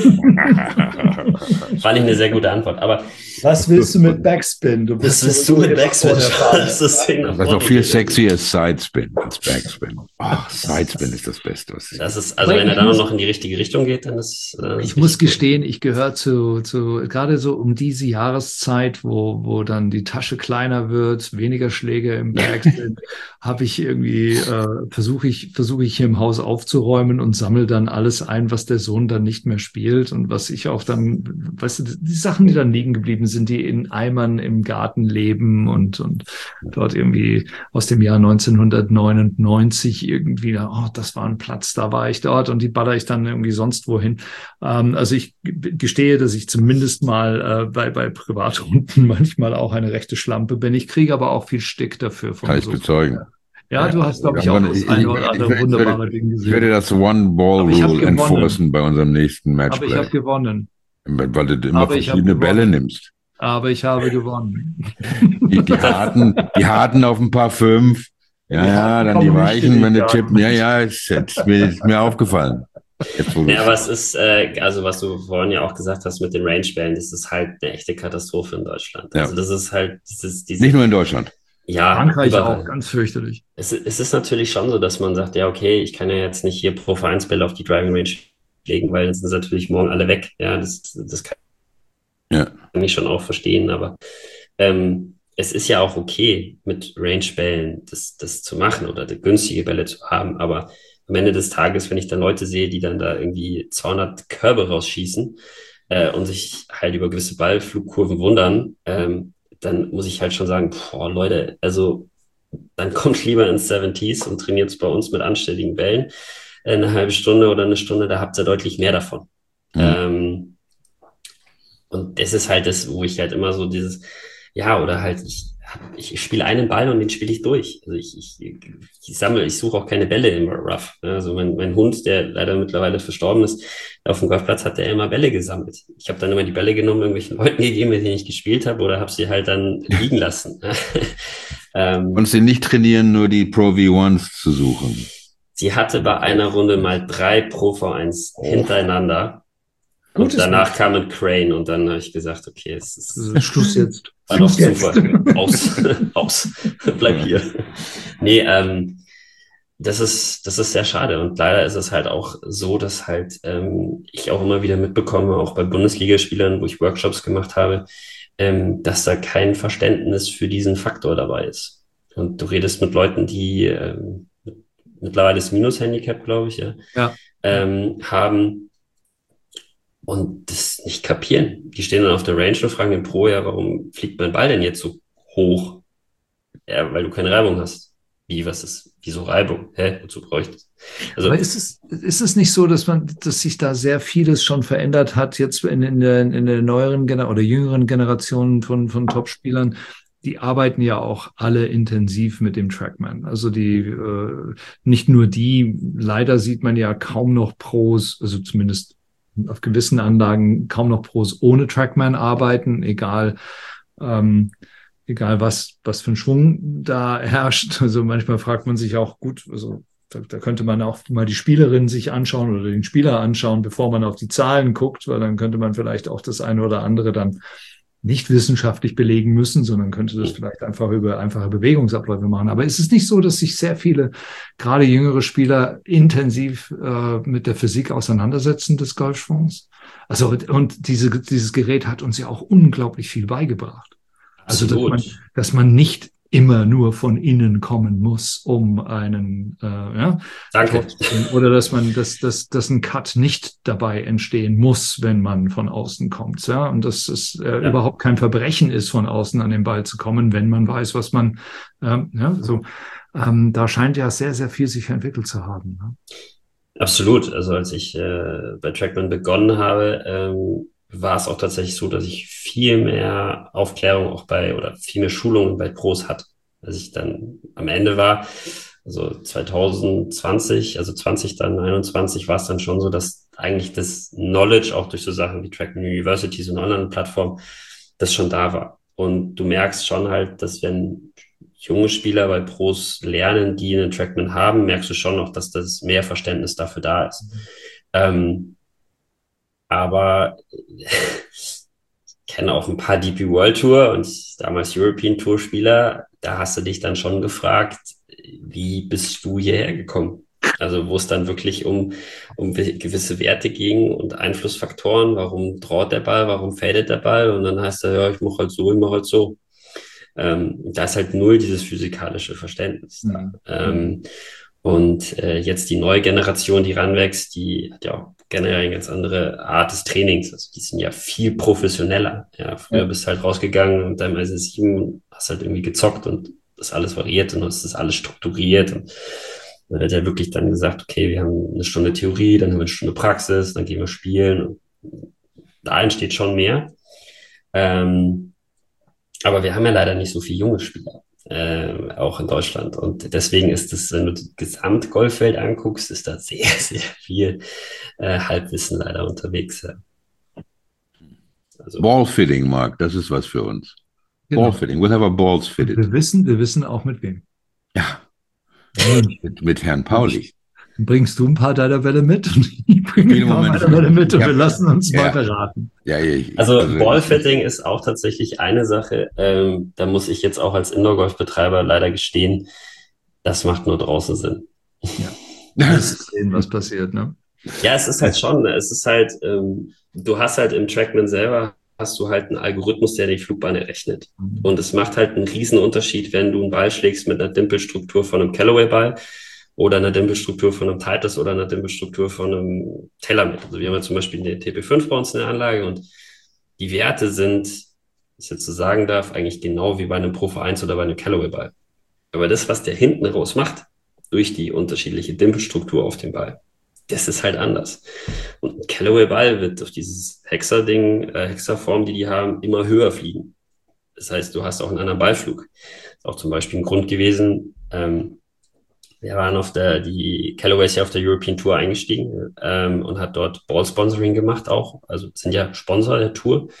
Fand ich eine sehr gute Antwort. Aber was willst du mit Backspin? Was willst du mit Backspin? Das ist doch viel sexier als Sidespin, als Backspin. Ach, Sidespin ist das Beste. Was das ist, also wenn er dann noch in die richtige Richtung geht, dann ist ich muss gestehen, ich gehöre zu gerade so um diese Jahreszeit, wo dann die Tasche kleiner wird, weniger Schläge im Backspin, habe ich irgendwie, versuche ich hier im Haus aufzuräumen und sammle dann alles ein, was der Sohn dann nicht mehr spielt und was ich auch dann, weißt du, die Sachen, die dann liegen geblieben sind, die in Eimern im Garten leben und dort irgendwie aus dem Jahr 1999 irgendwie, oh, das war ein Platz, da war ich dort und die baller ich dann irgendwie sonst wohin. Also ich gestehe, dass ich zumindest mal bei Privatrunden manchmal auch eine rechte Schlampe bin. Ich kriege aber auch viel Stick dafür. Kann ich bezeugen. Ja, du hast, glaube ich, auch das eine oder andere wunderbare Ding gesehen. Ich werde das One-Ball-Rule enforcen bei unserem nächsten Matchplay. Aber ich habe gewonnen. Weil du immer verschiedene Bälle nimmst. Aber ich habe gewonnen. Die harten auf ein paar 5. Ja, dann die weichen, wenn du tippen. Ja, ist mir aufgefallen. Ja, aber es ist, also was du vorhin ja auch gesagt hast mit den Range-Bällen, das ist halt eine echte Katastrophe in Deutschland. Also das ist halt diese nicht nur in Deutschland. Ja, Frankreich auch, ganz fürchterlich. Es ist natürlich schon so, dass man sagt, ja, okay, ich kann ja jetzt nicht hier pro Vereinsbälle auf die Driving Range legen, weil dann sind sie natürlich morgen alle weg. Ja, das kann ich schon auch verstehen, aber es ist ja auch okay, mit Range-Bällen das zu machen oder günstige Bälle zu haben, aber am Ende des Tages, wenn ich dann Leute sehe, die dann da irgendwie 200 Körbe rausschießen und sich halt über gewisse Ballflugkurven wundern, dann muss ich halt schon sagen, boah, Leute, also dann kommt lieber ins 70s und trainiert bei uns mit anständigen Bällen. Eine halbe Stunde oder eine Stunde, da habt ihr deutlich mehr davon. Mhm. Und das ist halt das, wo ich halt immer so dieses, ja, oder halt, ich spiele einen Ball und den spiele ich durch. Also ich suche auch keine Bälle im Rough. Also mein Hund, der leider mittlerweile verstorben ist, auf dem Golfplatz hat der immer Bälle gesammelt. Ich habe dann immer die Bälle genommen, irgendwelchen Leuten gegeben, mit denen ich gespielt habe, oder habe sie halt dann liegen lassen. Und sie nicht trainieren, nur die Pro V1s zu suchen. Sie hatte bei einer Runde mal 3 Pro V1 hintereinander. Gutes Und danach kam ein Crane und dann habe ich gesagt, okay, es ist Schluss jetzt. war doch Zufall. Aus. Bleib hier. Nee, das ist sehr schade. Und leider ist es halt auch so, dass halt ich auch immer wieder mitbekomme, auch bei Bundesligaspielern, wo ich Workshops gemacht habe, dass da kein Verständnis für diesen Faktor dabei ist. Und du redest mit Leuten, die mittlerweile das Minus-Handicap, glaube ich, Ja. haben und das nicht kapieren. Die stehen dann auf der Range und fragen den Pro, ja, warum fliegt mein Ball denn jetzt so hoch? Ja, weil du keine Reibung hast. Wieso Reibung? Wozu bräuchte ich? Also, Aber ist es nicht so, dass sich da sehr vieles schon verändert hat, jetzt in der neueren oder jüngeren Generation von Topspielern? Die arbeiten ja auch alle intensiv mit dem Trackman. Also nicht nur die, leider sieht man ja kaum noch Pros, also zumindest auf gewissen Anlagen kaum noch Pros ohne Trackman arbeiten, egal was für ein Schwung da herrscht. Also manchmal fragt man sich auch, gut, also da könnte man auch mal die Spielerin sich anschauen oder den Spieler anschauen, bevor man auf die Zahlen guckt, weil dann könnte man vielleicht auch das eine oder andere dann nicht wissenschaftlich belegen müssen, sondern könnte das vielleicht einfach über einfache Bewegungsabläufe machen. Aber ist es nicht so, dass sich sehr viele, gerade jüngere Spieler, intensiv mit der Physik auseinandersetzen des Golfschwungs? Also, und dieses Gerät hat uns ja auch unglaublich viel beigebracht. Also, dass man nicht immer nur von innen kommen muss, um einen Danke. oder dass ein Cut nicht dabei entstehen muss, wenn man von außen kommt, ja, und dass es überhaupt kein Verbrechen ist, von außen an den Ball zu kommen, wenn man weiß, was man da scheint ja sehr, sehr viel sich entwickelt zu haben. Ne? Absolut. Also als ich bei Trackman begonnen habe, war es auch tatsächlich so, dass ich viel mehr Aufklärung oder viel mehr Schulungen bei Pros hatte. Als ich dann am Ende war, also 2020, also 20 dann 21, war es dann schon so, dass eigentlich das Knowledge auch durch so Sachen wie Trackman Universities und Online-Plattformen, das schon da war. Und du merkst schon halt, dass wenn junge Spieler bei Pros lernen, die einen Trackman haben, merkst du schon noch, dass das mehr Verständnis dafür da ist. Aber ich kenne auch ein paar DP World Tour und damals European Tour Spieler, da hast du dich dann schon gefragt, wie bist du hierher gekommen? Also wo es dann wirklich um gewisse Werte ging und Einflussfaktoren, warum draht der Ball, warum fadet der Ball und dann heißt er, ja, ich mache halt so, ich mache halt so. Da ist halt null dieses physikalische Verständnis da. Und jetzt die neue Generation, die ranwächst, die hat ja auch generell eine ganz andere Art des Trainings. Also die sind ja viel professioneller. Ja, früher bist du halt rausgegangen und dann hast halt irgendwie gezockt und das alles variiert und das ist alles strukturiert. Und dann wird ja wirklich dann gesagt, okay, wir haben eine Stunde Theorie, dann haben wir eine Stunde Praxis, dann gehen wir spielen. Und da entsteht schon mehr. Aber wir haben ja leider nicht so viele junge Spieler, auch in Deutschland. Und deswegen ist es, wenn du das Gesamtgolffeld anguckst, ist da sehr, sehr viel Halbwissen leider unterwegs. Ja. Also, Ballfitting, Mark, das ist was für uns. Genau. Ballfitting, we'll have our balls fitted. Wir wissen auch mit wem. Ja, mit Herrn Pauli. Bringst du ein paar deiner Bälle mit und ich bringe ein paar meiner Bälle mit und wir lassen uns mal beraten. Also Ballfitting ist auch tatsächlich eine Sache, da muss ich jetzt auch als Indoor-Golf-Betreiber leider gestehen, das macht nur draußen Sinn. Ja, das ist sehen, was passiert, ne? Ja, es ist halt schon, es ist halt, du hast halt im Trackman selber, hast du halt einen Algorithmus, der die Flugbahn errechnet. Und es macht halt einen riesen Unterschied, wenn du einen Ball schlägst mit einer Dimpelstruktur von einem Callaway-Ball oder einer Dimpelstruktur von einem Titleist oder einer Dimpelstruktur von einem TaylorMade. Also wir haben ja zum Beispiel eine TP5 bei uns in der Anlage und die Werte sind, was ich jetzt so sagen darf, eigentlich genau wie bei einem Pro V1 oder bei einem Callaway-Ball. Aber das, was der hinten raus macht, durch die unterschiedliche Dimpelstruktur auf dem Ball, das ist halt anders. Und ein Callaway-Ball wird durch dieses Hexaform, die haben, immer höher fliegen. Das heißt, du hast auch einen anderen Ballflug. Das ist auch zum Beispiel ein Grund gewesen, wir waren die Callaway ist ja auf der European Tour eingestiegen und hat dort Ball-Sponsoring gemacht auch. Also sind ja Sponsor der Tour.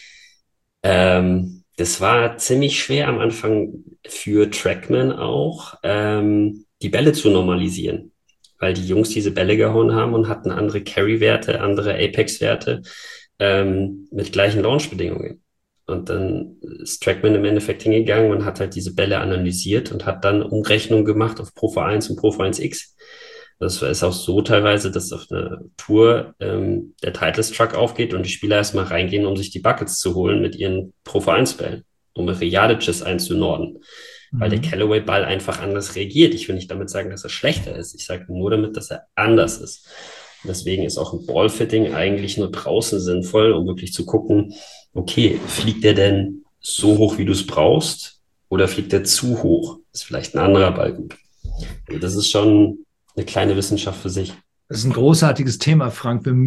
Das war ziemlich schwer am Anfang für Trackman auch, die Bälle zu normalisieren. weil die Jungs diese Bälle gehauen haben und hatten andere Carry-Werte, andere Apex-Werte mit gleichen Launch-Bedingungen. Und dann ist Trackman im Endeffekt hingegangen und hat halt diese Bälle analysiert und hat dann Umrechnungen gemacht auf Pro V1 und Pro V1X. Das ist auch so teilweise, dass auf einer Tour der Titleist-Truck aufgeht und die Spieler erstmal reingehen, um sich die Buckets zu holen mit ihren Pro V1-Bällen, um ihre Yardages einzunorden. Weil der Callaway-Ball einfach anders reagiert. Ich will nicht damit sagen, dass er schlechter ist. Ich sage nur damit, dass er anders ist. Und deswegen ist auch ein Ballfitting eigentlich nur draußen sinnvoll, um wirklich zu gucken, okay, fliegt der denn so hoch, wie du es brauchst? Oder fliegt der zu hoch? Ist vielleicht ein anderer Ball gut? Und das ist schon eine kleine Wissenschaft für sich. Das ist ein großartiges Thema, Frank. Wir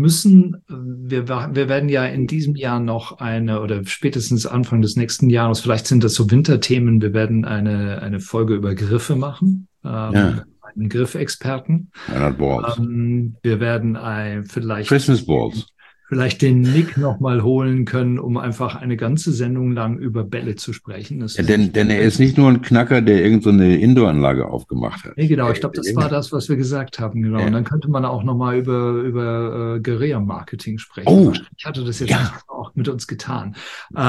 werden ja in diesem Jahr noch oder spätestens Anfang des nächsten Jahres, vielleicht sind das so Winterthemen, wir werden eine Folge über Griffe machen. Einen Griffexperten. Balls. Wir werden Christmas Balls. Vielleicht den Nick nochmal holen können, um einfach eine ganze Sendung lang über Bälle zu sprechen. Denn er ist nicht nur ein Knacker, der irgendeine Indoor-Anlage aufgemacht hat. Nee, genau. Ich glaube, das war das, was wir gesagt haben. Genau. Ja. Und dann könnte man auch nochmal über Guerilla-Marketing sprechen. Oh. Ich hatte das jetzt auch mit uns getan.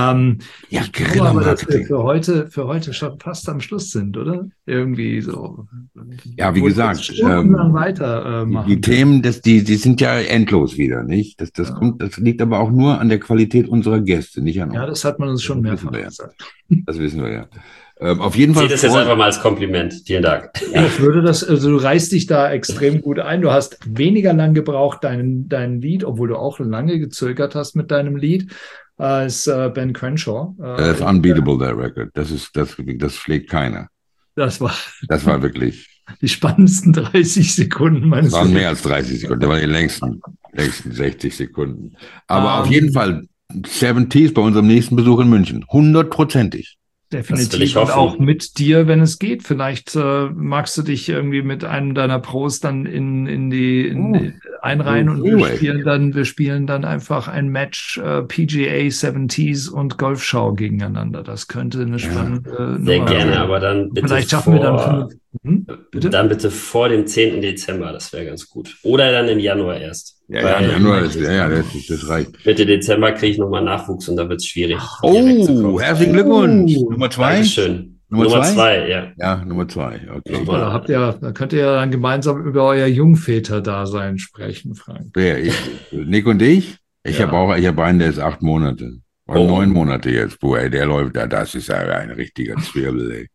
Ich glaube aber, dass wir für heute schon fast am Schluss sind, oder? Irgendwie so. Ja, wie gesagt, stundenlang weitermachen. Die Themen, die sind ja endlos wieder, nicht? Das liegt aber auch nur an der Qualität unserer Gäste, nicht an uns. Ja, das hat man uns schon mehrfach gesagt. Das wissen wir ja. Auf jeden Fall. Ich sehe das jetzt einfach mal als Kompliment. Vielen Dank. Ja, du reißt dich da extrem gut ein. Du hast weniger lang gebraucht, dein Lied, obwohl du auch lange gezögert hast mit deinem Lied, als Ben Crenshaw. That's unbeatable, that record. Das schlägt keiner. Das war wirklich. Die spannendsten 30 Sekunden meines Lebens. Das waren mehr als 30 Sekunden. Das waren die längsten 60 Sekunden. Aber auf jeden Fall 70s bei unserem nächsten Besuch in München. 100%. Definitiv. Und auch mit dir, wenn es geht. Vielleicht magst du dich irgendwie mit einem deiner Pros dann in die einreihen und wir spielen dann einfach ein Match PGA 70s und Golfschau gegeneinander. Das könnte eine spannende Sehr Nummer gerne, sein. Aber dann bitte vielleicht schaffen wir dann Dann bitte vor dem 10. Dezember, das wäre ganz gut. Oder dann im Januar erst. Ja, Januar, das reicht. Mitte Dezember kriege ich nochmal Nachwuchs und da wird es schwierig. Oh, herzlichen Glückwunsch. Nummer 2? Dankeschön. Nummer 2, ja. Ja, Nummer 2, okay. Da könnt ihr ja dann gemeinsam über euer Jungväter-Dasein sprechen, Frank. Wer, Nick und ich? Ich habe einen, der ist 8 Monate. 9 Monate jetzt, der läuft da, das ist ja ein richtiger Zwirbel, ey.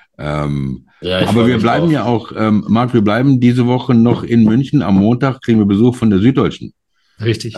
Aber wir bleiben ja auch, Marc, wir bleiben diese Woche noch in München. Am Montag kriegen wir Besuch von der Süddeutschen. Richtig.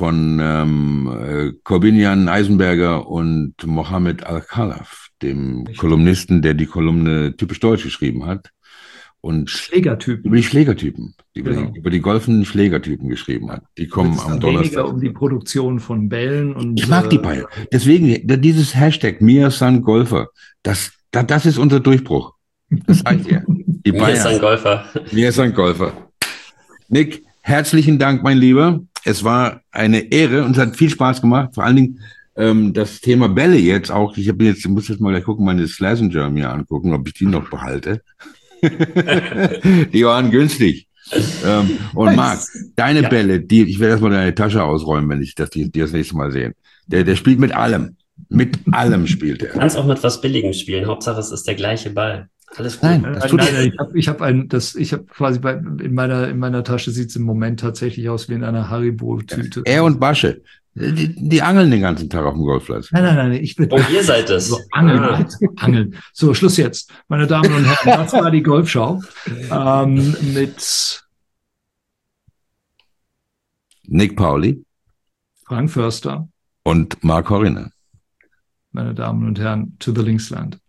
Von Corbinian Eisenberger und Mohammed Al-Khalaf, dem Kolumnisten, der die Kolumne Typisch Deutsch geschrieben hat. Und Schlägertypen. Über die Schlägertypen. Über die golfenden Schlägertypen geschrieben hat. Die kommen am Donnerstag. Weniger um die Produktion von Bällen. Und ich mag die beiden. Deswegen, dieses Hashtag Mir San Golfer, das ist unser Durchbruch. Das reicht ja. Mir ist ein Golfer. Mir ist ein Golfer. Nick, herzlichen Dank, mein Lieber. Es war eine Ehre und es hat viel Spaß gemacht. Vor allen Dingen das Thema Bälle jetzt auch. Ich muss jetzt mal gleich gucken, meine Schlesinger mir angucken, ob ich die noch behalte. Die waren günstig. Und Marc, deine Bälle, ich werde erstmal deine Tasche ausräumen, wenn ich die das nächste Mal sehe. Der spielt mit allem. Mit allem spielt er. Du kannst auch mit was Billigem spielen. Hauptsache, es ist der gleiche Ball. Alles gut. Nein, ich habe quasi in meiner Tasche sieht es im Moment tatsächlich aus wie in einer Haribo-Tüte. Er und Basche. Die angeln den ganzen Tag auf dem Golfplatz. Nein, ich bin. Oh, ihr seid es. So, angeln. So, Schluss jetzt. Meine Damen und Herren, das war die Golfschau mit Nick Pauli, Frank Förster und Marc Horiner. Meine Damen und Herren, to the Linksland.